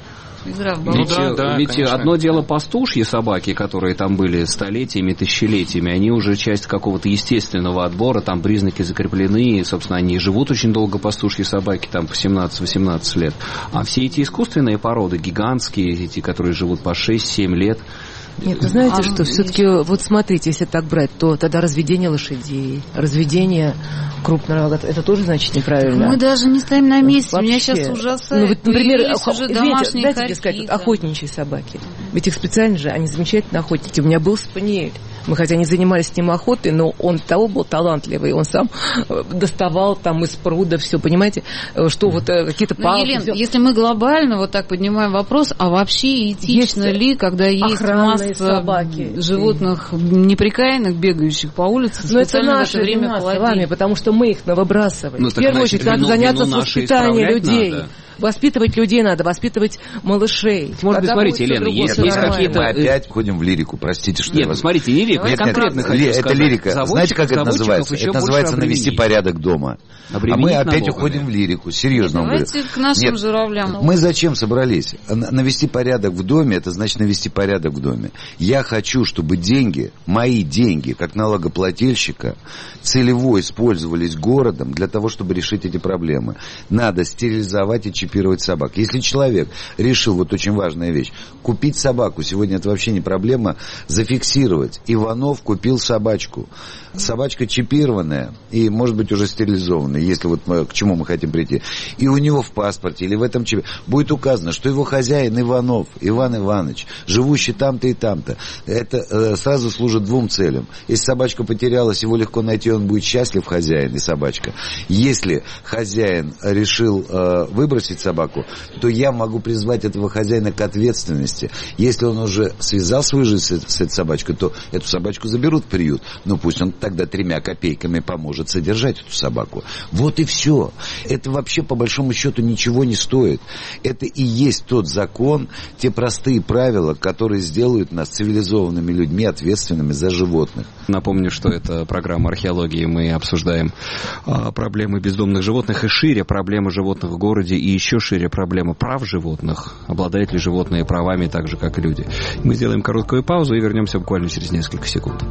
Ведь одно дело пастушьи собаки, которые там были столетиями, тысячелетиями, они уже часть какого-то естественного отбора, там признаки закреплены, и, собственно, они живут очень долго, пастушьи собаки, там по 17-18 лет. А все эти искусственные породы, гигантские, эти, которые живут по 6-7 лет, Нет, вы знаете, что все-таки, вот смотрите, если так брать, то тогда разведение лошадей, разведение крупного рогатого, это тоже, значит, неправильно. Мы даже не стоим на месте, вообще. Меня сейчас ужасает. Ну, вот, например, уже домашние дайте мне сказать, вот, охотничьи собаки. Ведь их специально же, они замечательные охотники. У меня был спаниель. Мы хотя не занимались с ним охотой, но он того был талантливый, он сам доставал там из пруда все, понимаете, что вот какие-то палки. Елена, если мы глобально вот так поднимаем вопрос, а вообще этично ли, когда есть масса собаки, животных неприкаянных, бегающих по улице, но это наше время с вами, потому что мы их навыбрасываем. В первую очередь надо заняться воспитанием людей. Надо. Воспитывать людей надо, воспитывать малышей. Может быть, смотрите, Елена, есть какие-то... Мы опять ходим в лирику, простите, что... Нет, смотрите, лирика, я конкретно хочу сказать. Это лирика. Знаете, как это называется? Это называется навести порядок дома. А мы опять уходим в лирику, серьезно. Давайте к нашим журавлям. Мы зачем собрались? Навести порядок в доме, это значит навести порядок в доме. Я хочу, чтобы деньги, мои деньги, как налогоплательщика, целево использовались городом для того, чтобы решить эти проблемы. Надо стерилизовать и чипировать собак. Если человек решил, вот очень важная вещь, купить собаку, сегодня это вообще не проблема, зафиксировать. Иванов купил собачку. Собачка чипированная и, может быть, уже стерилизованная, если вот к чему мы хотим прийти. И у него в паспорте или в этом чипе будет указано, что его хозяин Иванов, Иван Иванович, живущий там-то и там-то. Это сразу служит двум целям. Если собачка потерялась, его легко найти, он будет счастлив, хозяин и собачка. Если хозяин решил выбросить собаку, то я могу призвать этого хозяина к ответственности. Если он уже связал свою жизнь с этой собачкой, то эту собачку заберут в приют. Ну, пусть он тогда 3 копейками поможет содержать эту собаку. Вот и все. Это вообще, по большому счету, ничего не стоит. Это и есть тот закон, те простые правила, которые сделают нас цивилизованными людьми, ответственными за животных. Напомню, что это программа «Археологии». Мы обсуждаем проблемы бездомных животных и шире проблемы животных в городе, и еще шире проблема прав животных. Обладают ли животные правами так же, как и люди? Мы сделаем короткую паузу и вернемся буквально через несколько секунд.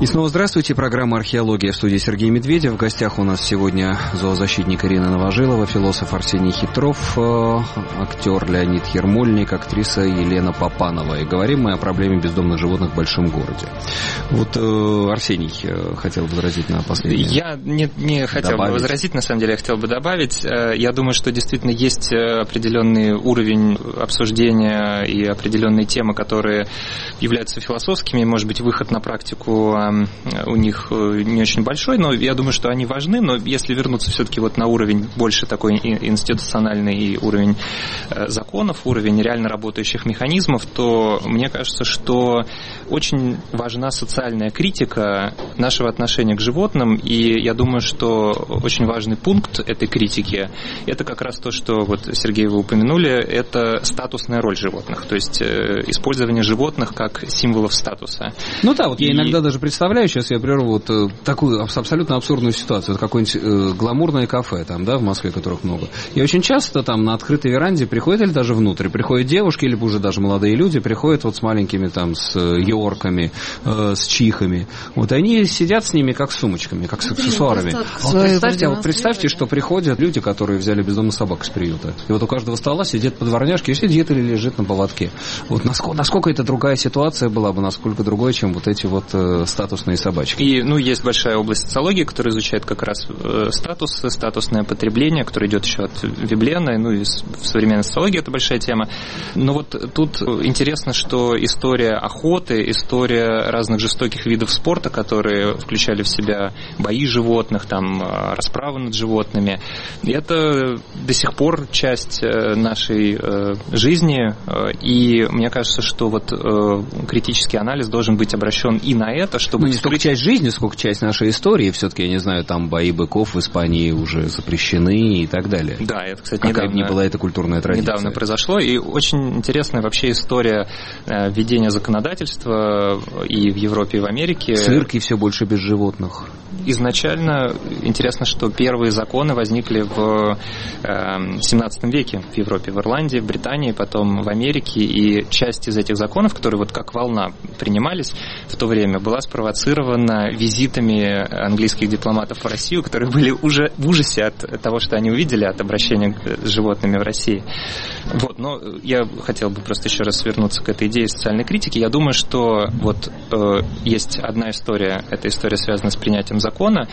И снова здравствуйте. Программа «Археология», в студии Сергей Медведев. В гостях у нас сегодня зоозащитник Ирина Новожилова, философ Арсений Хитров, актер Леонид Ермольник, актриса Елена Папанова. И говорим мы о проблеме бездомных животных в большом городе. Вот Арсений хотел возразить на последнее. Я не хотел бы возразить, на самом деле я хотел бы добавить. Я думаю, что действительно есть определенный уровень обсуждения и определенные темы, которые являются философскими, может быть, выход на практику у них не очень большой, но я думаю, что они важны, но если вернуться все-таки вот на уровень больше такой институциональный и уровень законов, уровень реально работающих механизмов, то мне кажется, что очень важна социальная критика нашего отношения к животным, и я думаю, что очень важный пункт этой критики – это как раз то, что вот, Сергей, вы упомянули, это статусная роль животных, то есть использование животных как символов статуса. Ну да, вот я иногда даже представляю, сейчас я прерву вот такую абсолютно абсурдную ситуацию, вот какое-нибудь гламурное кафе там, да, в Москве, которых много. И очень часто там на открытой веранде приходят, или даже внутрь, приходят девушки, или уже даже молодые люди, приходят вот с маленькими там, с йорками, с чихами. Вот они сидят с ними как с сумочками, как с аксессуарами. Вот представьте, что приходят люди, которые взяли бездомных собак из приюта. И вот у каждого стола сидит по дворняжке и сидит или лежит на поводке. Вот насколько это другая ситуация была бы, насколько другое, чем вот эти вот статусные собачки. И, есть большая область социологии, которая изучает как раз статусное потребление, которое идет еще от Веблена, и в современной социологии это большая тема. Но вот тут интересно, что история охоты, история разных жестоких видов спорта, которые включали в себя бои животных, там, расправы над животными, это до сих пор часть нашей жизни, и мне кажется, что вот критический анализ должен быть обращен и на это, чтобы... Не столько часть жизни, сколько часть нашей истории. Все-таки, я не знаю, там бои быков в Испании уже запрещены и так далее. Да, это, кстати, какая бы ни была эта культурная традиция. Недавно произошло, и очень интересная вообще история введения законодательства и в Европе, и в Америке. Цирки все больше без животных. Изначально интересно, что первые законы возникли в 17 веке в Европе, в Ирландии, в Британии, потом в Америке, и часть из этих законов, которые вот как волна принимались в то время, была спровоцирована визитами английских дипломатов в Россию, которые были уже в ужасе от того, что они увидели от обращения с животными в России. Вот, но я хотел бы просто еще раз вернуться к этой идее социальной критики. Я думаю, что вот есть одна история, эта история связана с принятием законов,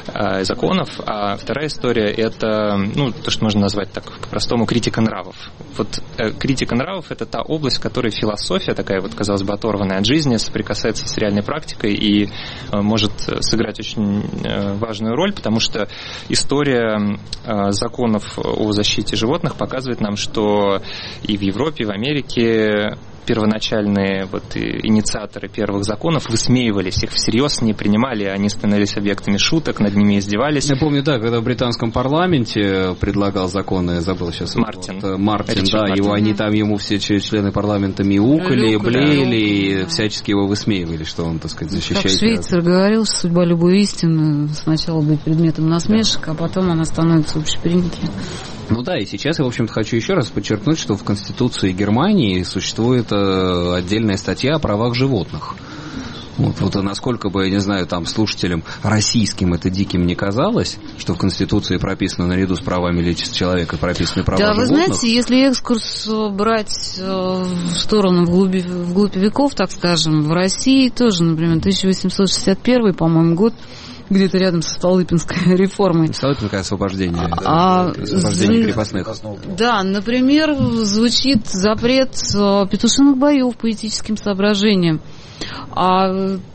а вторая история – это, то, что можно назвать так по-простому, критика нравов. Вот критика нравов – это та область, в которой философия, такая вот, казалось бы, оторванная от жизни, соприкасается с реальной практикой и может сыграть очень важную роль, потому что история законов о защите животных показывает нам, что и в Европе, и в Америке первоначальные инициаторы первых законов высмеивались, их всерьез не принимали, они становились объектами шуток, над ними издевались. Я помню, да, когда в британском парламенте предлагал законы, забыл сейчас. Мартин, ему все члены парламента мяукали, блеяли и всячески его высмеивали, что он, так сказать, защищает. Как Швейцар говорил, что судьба любой истины сначала будет предметом насмешек, а потом она становится общепринятой. Ну да, и сейчас я, в общем-то, хочу еще раз подчеркнуть, что в Конституции Германии существует отдельная статья о правах животных. Вот насколько бы, я не знаю, там слушателям российским это диким не казалось, что в Конституции прописано наряду с правами человека прописаны права животных. Да, вы знаете, если экскурс брать в сторону вглубь веков, так скажем, в России тоже, например, 1861, по-моему, год, где-то рядом со Столыпинской реформой. Столыпинское освобождение, освобождение крепостных. Да, например, звучит запрет петушиных боев по этическим соображениям. А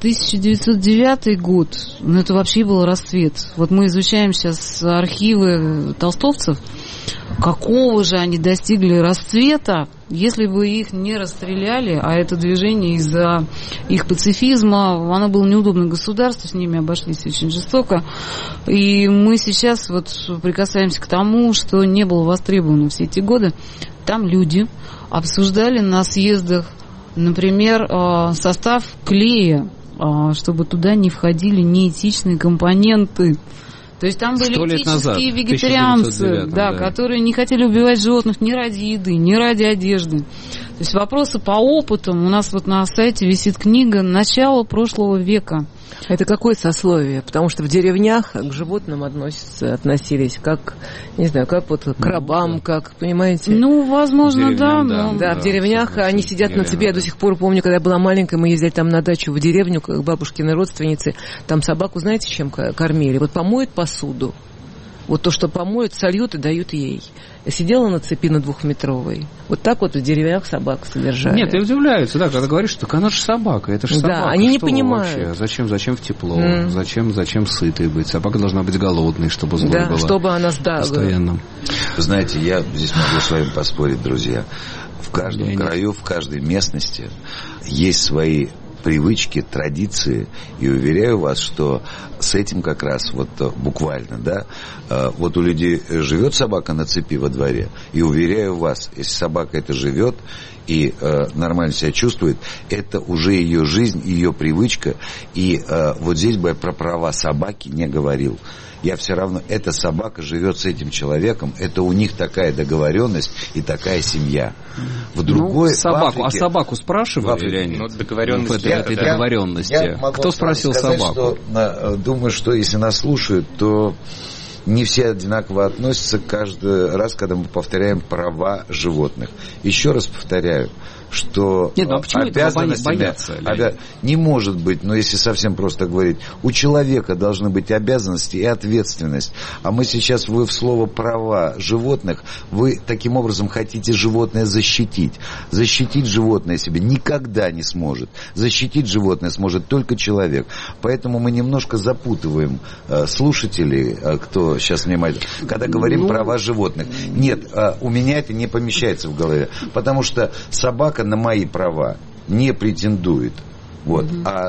1909 год, это вообще был расцвет. Вот мы изучаем сейчас архивы толстовцев, какого же они достигли расцвета, если бы их не расстреляли, а это движение из-за их пацифизма, оно было неудобно государству, с ними обошлись очень жестоко. И мы сейчас вот прикасаемся к тому, что не было востребовано все эти годы. Там люди обсуждали на съездах, например, состав клея, чтобы туда не входили неэтичные компоненты. То есть там были этические вегетарианцы, которые не хотели убивать животных ни ради еды, ни ради одежды. То есть вопросы по опытам. У нас вот на сайте висит книга «Начало прошлого века». Это какое сословие? Потому что в деревнях к животным относились как, не знаю, как вот к рабам, как, понимаете? Ну, возможно, да. Да, в деревнях они сидят на цепи. Я до сих пор помню, когда я была маленькая, мы ездили там на дачу в деревню к бабушкиной родственнице. Там собаку, знаете, чем кормили? Вот помоют посуду. Вот то, что помоют, сольют и дают ей. Я сидела на цепи на 2-метровой. Вот так вот в деревнях собак содержали. Нет, и удивляются, да, когда говоришь, так она же собака, это же собака. Да, они не понимают. Вообще? Зачем в тепло? Зачем сытой быть? Собака должна быть голодной, чтобы злой была. Чтобы она постоянно. Вы знаете, я здесь могу с вами поспорить, друзья. В каждом краю, в каждой местности есть свои привычки, традиции, и уверяю вас, что с этим как раз вот буквально, да, вот у людей живет собака на цепи во дворе, и уверяю вас, если собака это живет и нормально себя чувствует, это уже ее жизнь, ее привычка, и вот здесь бы я про права собаки не говорил. Я все равно, эта собака живет с этим человеком, это у них такая договоренность и такая семья. В другой собаку, Африке, а собаку спрашивали? Договоренности. Кто спросил сказать, собаку? Что, думаю, что если нас слушают, то не все одинаково относятся каждый раз, когда мы повторяем права животных. Еще раз повторяю, что обязанностями не может быть, но если совсем просто говорить, у человека должны быть обязанности и ответственность. А мы сейчас, вы в слово «права животных», вы таким образом хотите животное защитить. Защитить животное себе никогда не сможет. Защитить животное сможет только человек. Поэтому мы немножко запутываем слушателей, кто сейчас внимает, когда говорим «права животных». Нет, у меня это не помещается в голове, потому что собака на мои права не претендует. Вот.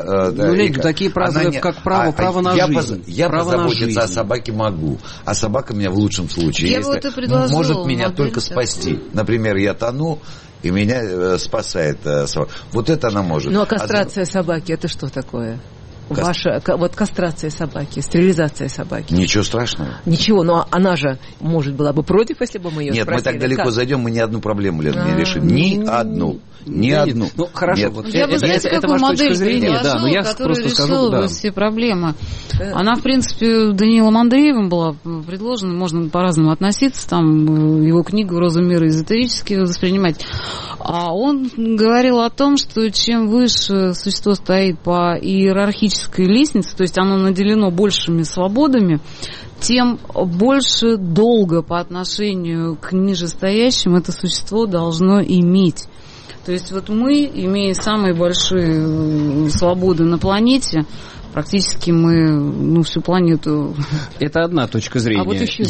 Такие права, как право на жизнь. Я позаботиться о собаке могу, а собака меня в лучшем случае может меня только спасти. Например, я тону, и меня спасает собака. Вот это она может. Ну, а кастрация собаки, это что такое? Ваша вот кастрация собаки, стерилизация собаки. Ничего страшного. Ничего, но она же, может, была бы против, если бы мы ее спросили. Нет, мы так далеко зайдем, мы ни одну проблему, Лена, не решим. Ни одну. Ни одну. Ну, хорошо. Вот я бы, знаете, какую модель предложила, я которая решила бы все проблемы. Она, в принципе, Даниилом Андреевым была предложена, можно по-разному относиться, там его книгу «Роза мира» эзотерически воспринимать. А он говорил о том, что чем выше существо стоит по иерархической лестнице, то есть оно наделено большими свободами, тем больше долга по отношению к нижестоящим это существо должно иметь. То есть вот мы, имея самые большие свободы на планете, практически мы, всю планету... Это одна точка зрения. А вот еще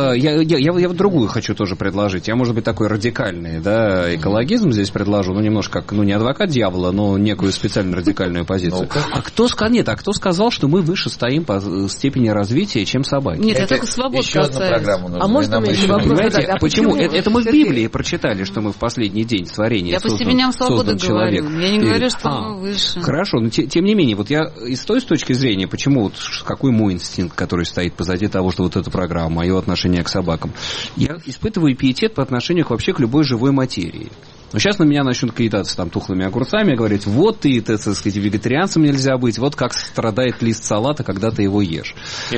я вот другую хочу тоже предложить. Я, может быть, такой радикальный, да, экологизм здесь предложу, немножко как, не адвокат дьявола, но некую специально радикальную позицию. А кто сказал, что мы выше стоим по степени развития, чем собаки? Нет, это только свобода касается. А можно мне еще вопрос задать? А почему? Это мы в Библии прочитали, что мы в последний день творения я по степеням свободы говорю. Я не говорю, что мы выше. Хорошо, но тем не менее, вот я из той точки зрения, почему, какой мой инстинкт, который стоит позади того, что вот эта программа, мое отношение к собакам, я испытываю пиетет по отношению вообще к любой живой материи. Но сейчас на меня начнут кидаться там тухлыми огурцами, говорить, вот ты, так сказать, вегетарианцем нельзя быть, вот как страдает лист салата, когда ты его ешь.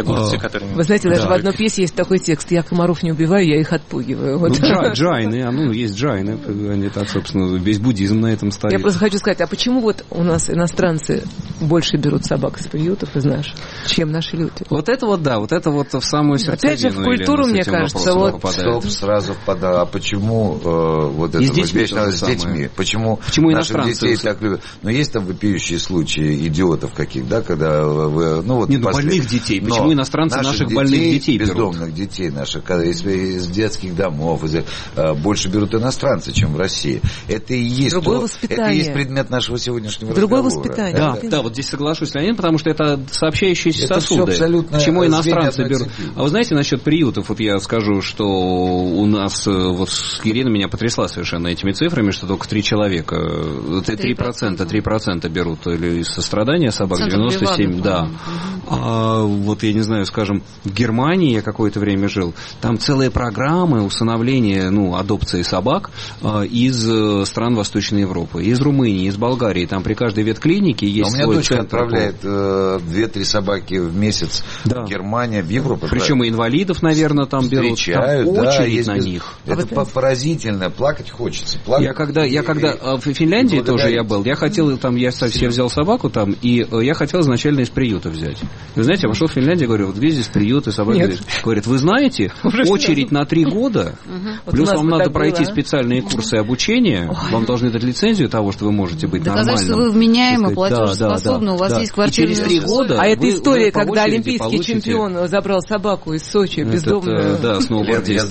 Вы знаете, даже в одной пьесе есть такой текст, я комаров не убиваю, я их отпугиваю. Вот. Джайны, есть джайны, они так, собственно, весь буддизм на этом стоит. Я просто хочу сказать, а почему вот у нас иностранцы больше берут собак из приютов из наших, чем наши люди? Вот это вот в самую сердцевину. Опять же, в культуру, мне кажется, вот... Стоп, сразу а почему вот это вот с детьми? Почему наших детей так любят? Но есть там вопиющие случаи идиотов каких, да, когда вы... больных детей. Почему иностранцы наших больных детей берут? Бездомных детей наших, из детских домов, больше берут иностранцы, чем в России. Это и есть это и есть предмет нашего сегодняшнего разговора. Другое воспитание. Да, вот здесь соглашусь, Леонид, потому что это сообщающиеся сосуды. Почему иностранцы берут? А вы знаете, насчет приютов, вот я скажу, что у нас, вот Ирина меня потрясла совершенно этими цифрами, что только 3 человека, 3% берут или из сострадания собак, 97%, да. вот я не знаю, скажем, в Германии я какое-то время жил, там целые программы усыновления, адопции собак из стран Восточной Европы, из Румынии, из Болгарии. Там при каждой ветклинике есть свой центр. У меня дочка отправляет 2-3 собаки в месяц в Германию, в Европу. Причем и инвалидов, наверное, там берут. Там очередь на них. Это поразительно, плакать хочется. Я когда в Финляндии тоже я был, я хотел, я взял собаку там, и я хотел изначально из приюта взять. Вы знаете, я вошел в Финляндию, говорю, вот здесь приют, и собака говорит, вы знаете, очередь на 3 года, плюс вам надо пройти специальные курсы обучения, вам должны дать лицензию того, что вы можете быть нормальным. Доказать, что вы вменяемы, платежеспособны, у вас есть квартира. И через 3 года... А это история, когда олимпийский чемпион забрал собаку из Сочи, бездомную. Да, сноубордист.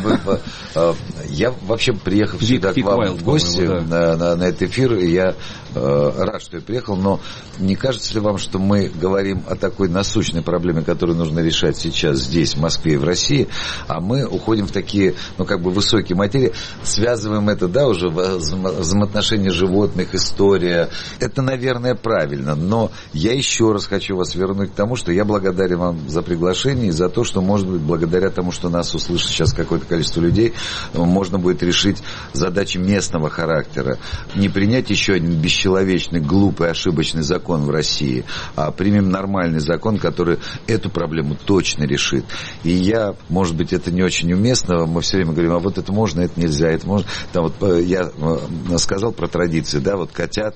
Я вообще, приехав сюда к вам в гости на этот эфир, я рад, что я приехал, но не кажется ли вам, что мы говорим о такой насущной проблеме, которую нужно решать сейчас здесь, в Москве и в России, а мы уходим в такие, высокие материи, связываем это, уже взаимоотношения животных, история. Это, наверное, правильно, но я еще раз хочу вас вернуть к тому, что я благодарен вам за приглашение и за то, что, может быть, благодаря тому, что нас услышит сейчас какое-то количество людей, можно будет решить задачи местного характера. Не принять еще один бесчеловечный, глупый, ошибочный закон в России, а примем нормальный закон, который эту проблему точно решит. И может быть, это не очень уместно, мы все время говорим, а вот это можно, это нельзя, это можно. Там я сказал про традиции, котят,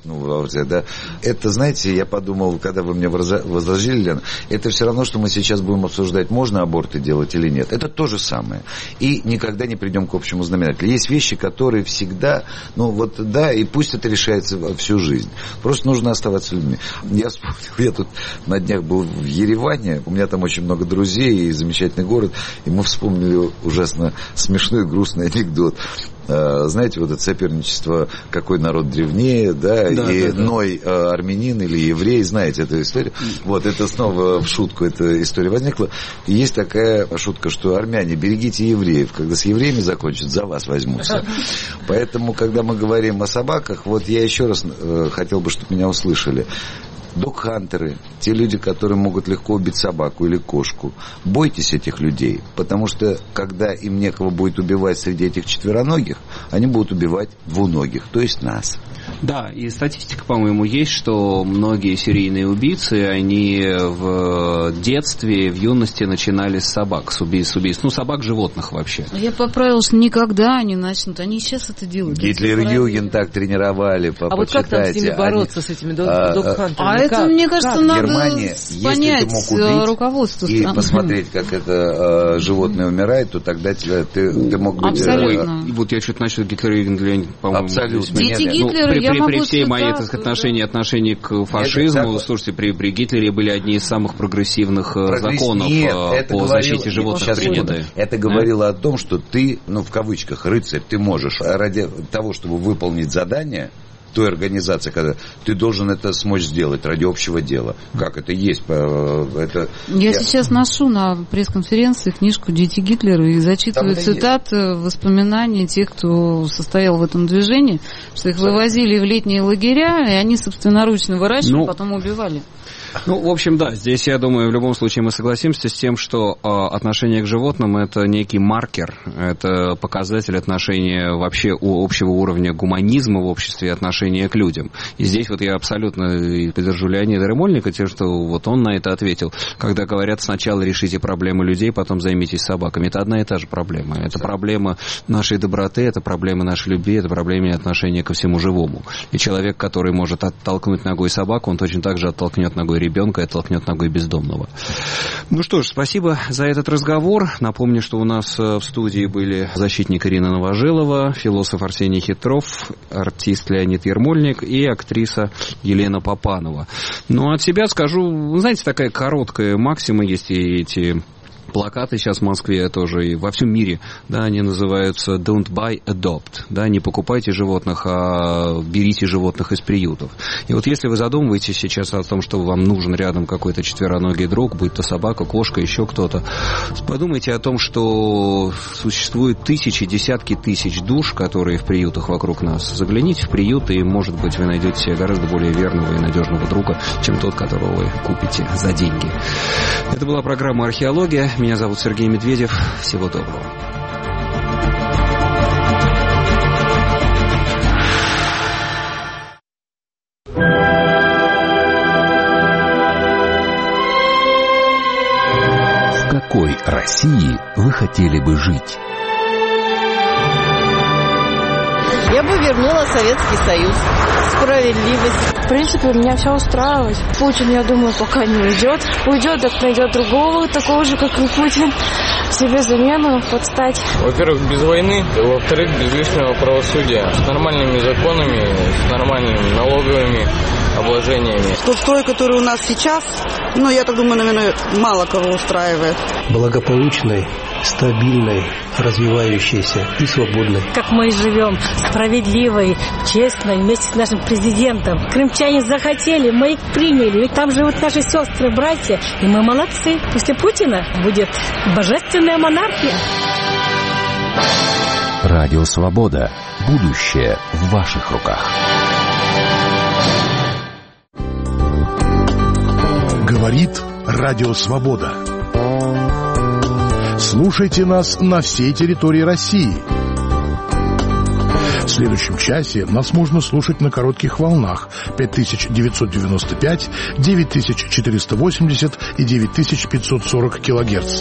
это, знаете, я подумал, когда вы мне возразили, Лена, это все равно, что мы сейчас будем обсуждать, можно аборты делать или нет. Это то же самое. И никогда не придем к общему знаменателю. Есть вещи, которые всегда, и пусть это решается всю жизнь. Просто нужно оставаться людьми. Я вспомнил, я тут на днях был в Ереване, у меня там очень много друзей и замечательный город, и мы вспомнили ужасно смешной и грустный анекдот. Знаете, это соперничество, какой народ древнее, Ной армянин или еврей, знаете эту историю. Это снова в шутку эта история возникла. И есть такая шутка, что армяне, берегите евреев, когда с евреями закончат, за вас возьмутся. Поэтому, когда мы говорим о собаках, я еще раз хотел бы, чтобы меня услышали. Догхантеры, те люди, которые могут легко убить собаку или кошку, бойтесь этих людей, потому что, когда им некого будет убивать среди этих четвероногих, они будут убивать двуногих, то есть нас. Да, и статистика, по-моему, есть, что многие серийные убийцы, они в детстве, в юности начинали с собак, с убийств, собак, животных вообще. Я поправила, что никогда они начнут, они сейчас это делают. Гитлер-Юген так тренировали, А вот как там с ними бороться, с этими догхантерами? Это, мне кажется, надо понять руководство. И посмотреть, как это животное умирает, то тогда ты мог быть... Абсолютно. Я что-то начал Гитлер-Юген, по-моему... Абсолютно. Дети Гитлера, при всей моей отношении к фашизму, слушайте, при Гитлере были одни из самых прогрессивных законов по защите животных приняты. Это говорило о том, что ты, в кавычках, рыцарь, ты можешь ради того, чтобы выполнить задание той организации, когда ты должен это смочь сделать ради общего дела. Как это есть? Я сейчас ношу на пресс-конференции книжку «Дети Гитлера» и зачитываю цитаты, воспоминания тех, кто состоял в этом движении, что их вывозили в летние лагеря, и они собственноручно выращивали, потом убивали. В общем, да, здесь, я думаю, в любом случае мы согласимся с тем, что отношение к животным – это некий маркер, это показатель отношения вообще общего уровня гуманизма в обществе и отношения к людям. И здесь я абсолютно поддержу Леонида Ремольника, тем, что он на это ответил. Когда говорят, сначала решите проблемы людей, потом займитесь собаками. Это одна и та же проблема. Это проблема нашей доброты, это проблема нашей любви, это проблема отношения ко всему живому. И человек, который может оттолкнуть ногой собаку, он точно так же оттолкнет ногой ребенка и оттолкнет ногой бездомного. Ну что ж, спасибо за этот разговор. Напомню, что у нас в студии были защитник Ирина Новожилова, философ Арсений Хитров, артист Леонид Ермольник и актриса Елена Папанова. От себя скажу, знаете, такая короткая максима есть, и эти плакаты сейчас в Москве тоже и во всем мире, да, они называются «Don't buy, adopt», да, не покупайте животных, а берите животных из приютов. И вот если вы задумываетесь сейчас о том, что вам нужен рядом какой-то четвероногий друг, будь то собака, кошка, еще кто-то, подумайте о том, что существует тысячи, десятки тысяч душ, которые в приютах вокруг нас. Загляните в приют, и, может быть, вы найдете себе гораздо более верного и надежного друга, чем тот, которого вы купите за деньги. Это была программа «Археология». Меня зовут Сергей Медведев. Всего доброго. В какой России вы хотели бы жить? Я бы вернула Советский Союз. Справедливость. В принципе, меня все устраивает. Путин, я думаю, пока не уйдет. Уйдет, так найдет другого, такого же, как и Путин. Себе замену подстать. Во-первых, без войны. Во-вторых, без лишнего правосудия. С нормальными законами, с нормальными налоговыми обложениями. Тот строй, который у нас сейчас, я так думаю, наверное, мало кого устраивает. Благополучной, стабильной, развивающейся и свободной. Как мы живем, справедливой, честной, вместе с нашим президентом. Крымчане захотели, мы их приняли. Ведь там живут наши сестры, братья, и мы молодцы. После Путина будет божественная монархия. Радио «Свобода». Будущее в ваших руках. Говорит Радио «Свобода». Слушайте нас на всей территории России. В следующем часе нас можно слушать на коротких волнах 5995, 9480 и 9540 килогерц.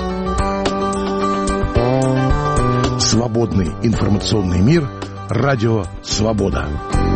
Свободный информационный мир. Радио «Свобода».